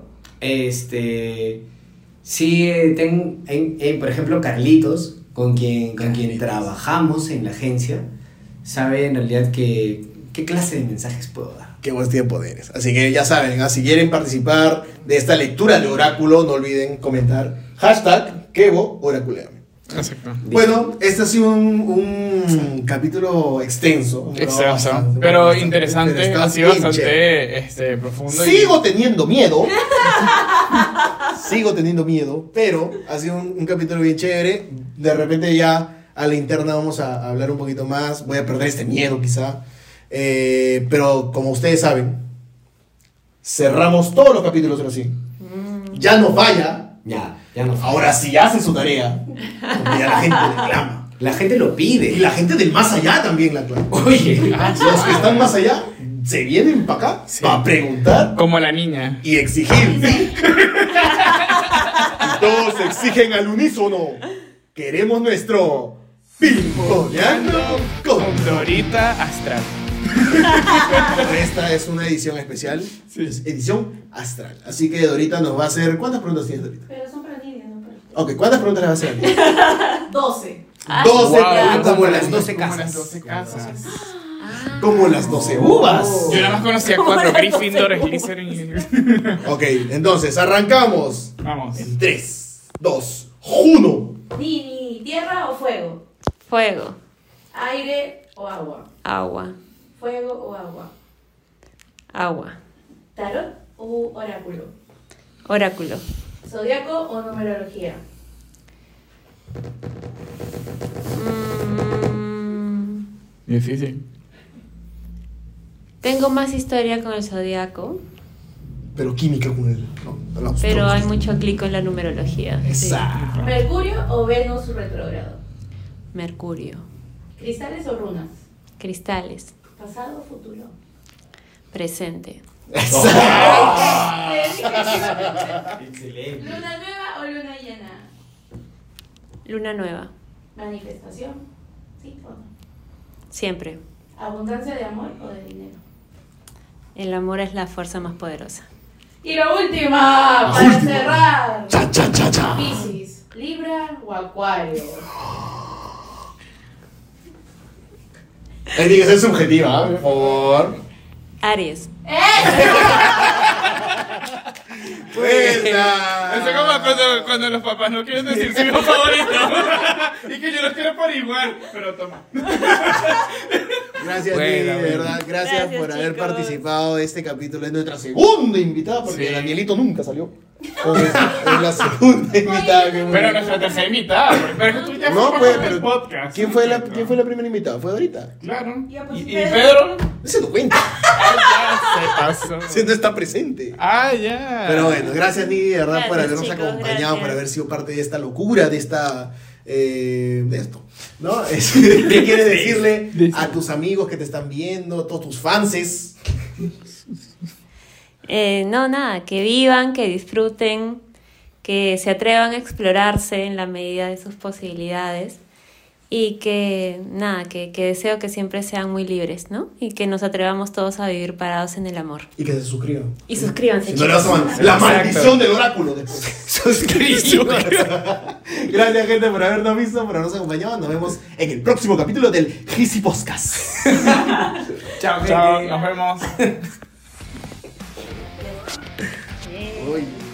sí por ejemplo, Carlitos, con quien trabajamos en la agencia, sabe en realidad qué clase de mensajes puedo dar. Kevo tiene poderes. Así que ya saben, ¿ah? Si quieren participar de esta lectura de oráculo, no olviden comentar hashtag Kevo Oraculéame. Exacto. Bueno, este ha sido un capítulo extenso. Extenso, pero interesante, pero está ha sido bien chévere. bastante profundo. Sigo teniendo miedo. Sigo teniendo miedo, pero ha sido un capítulo bien chévere. De repente ya a la interna vamos a hablar un poquito más. Voy a perder este miedo quizá. Pero como ustedes saben, cerramos todos los capítulos ahora sí. Ya no falla. Ya no. Ahora sí hace su tarea. Porque ya la gente reclama. La gente lo Y pide. la gente del más allá también la clama. Oye, Los que están más allá se vienen para acá Sí. para preguntar Como la niña. y exigir. Y todos exigen al unísono. Queremos nuestro Pimponeando con Dorita Astral. Esta es una edición especial. Sí. Es edición astral. Así que Dorita nos va a hacer. ¿Cuántas preguntas tienes, Dorita? Pero son para Nidia, no para ti. Ok, ¿cuántas preguntas le va a hacer a Dorita? 12. 12 Wow, preguntas como por las 12 Como casas. las 12 casas. Como las 12 uvas. Yo nada más conocía 4: Gryffindor, Slytherin y... Ok, entonces arrancamos. Vamos. En 3, 2, 1. Nini, ¿tierra o fuego? Fuego, ¿Aire o agua? agua, ¿Fuego o agua? agua, ¿Tarot u oráculo? oráculo, ¿Zodiaco o numerología? Difícil. Tengo más historia con el zodiaco, Pero química con él. No, pero hay mucho clic con la numerología. Sí. Exacto. ¿Mercurio o Venus retrógrado? Mercurio, ¿Cristales o runas? cristales, ¿Pasado o futuro? presente, Excelente. ¿Luna nueva o luna llena? Luna nueva, ¿Manifestación? ¿Sí o no? siempre. ¿Abundancia de amor o de dinero? El amor es la fuerza más poderosa. Y la última, para cerrar. Cha, cha, cha, cha. Piscis, Libra o Acuario. Tiene que ser subjetiva, por favor. Aries. ¡Buena! Es como cuando los papás no quieren decir su hijo favorito. Y que yo los quiero por igual. Pero toma. Gracias, Buena, Nini, de buena. verdad. Gracias por haber chicos. participado de este capítulo. Es nuestra segunda invitada, porque Sí. Danielito nunca salió. Es la segunda invitada que hemos- Pero nuestra tercera invitada. Pero es que tú ya No, fuiste pues, con el pero podcast. ¿quién fue la primera invitada? ¿Fue ahorita? Claro. Ya, pues, ¿Y Pedro. Pedro? Se no cuenta. Ya se pasó. Se no está presente. Ah, ya. Pero bueno, gracias, Nini, de verdad, Gracias, por habernos chicos, acompañado, gracias. por haber sido parte de esta locura, de esta. De esto, ¿no? ¿Qué quieres decirle a tus amigos que te están viendo, todos tus fanses? No, nada, que vivan, que disfruten, que se atrevan a explorarse en la medida de sus posibilidades y que, nada, que deseo que siempre sean muy libres, ¿no? Y que nos atrevamos todos a vivir parados en el amor. Y que se suscriban. Y suscríbanse, Si no le vas a chicos. mandar la Exacto. maldición del oráculo después. Suscríbete. Gracias, gente, por habernos visto, por habernos acompañado. Nos vemos en el próximo capítulo del Hisi Podcast. Chao, gente. Chao, nos vemos. Uy.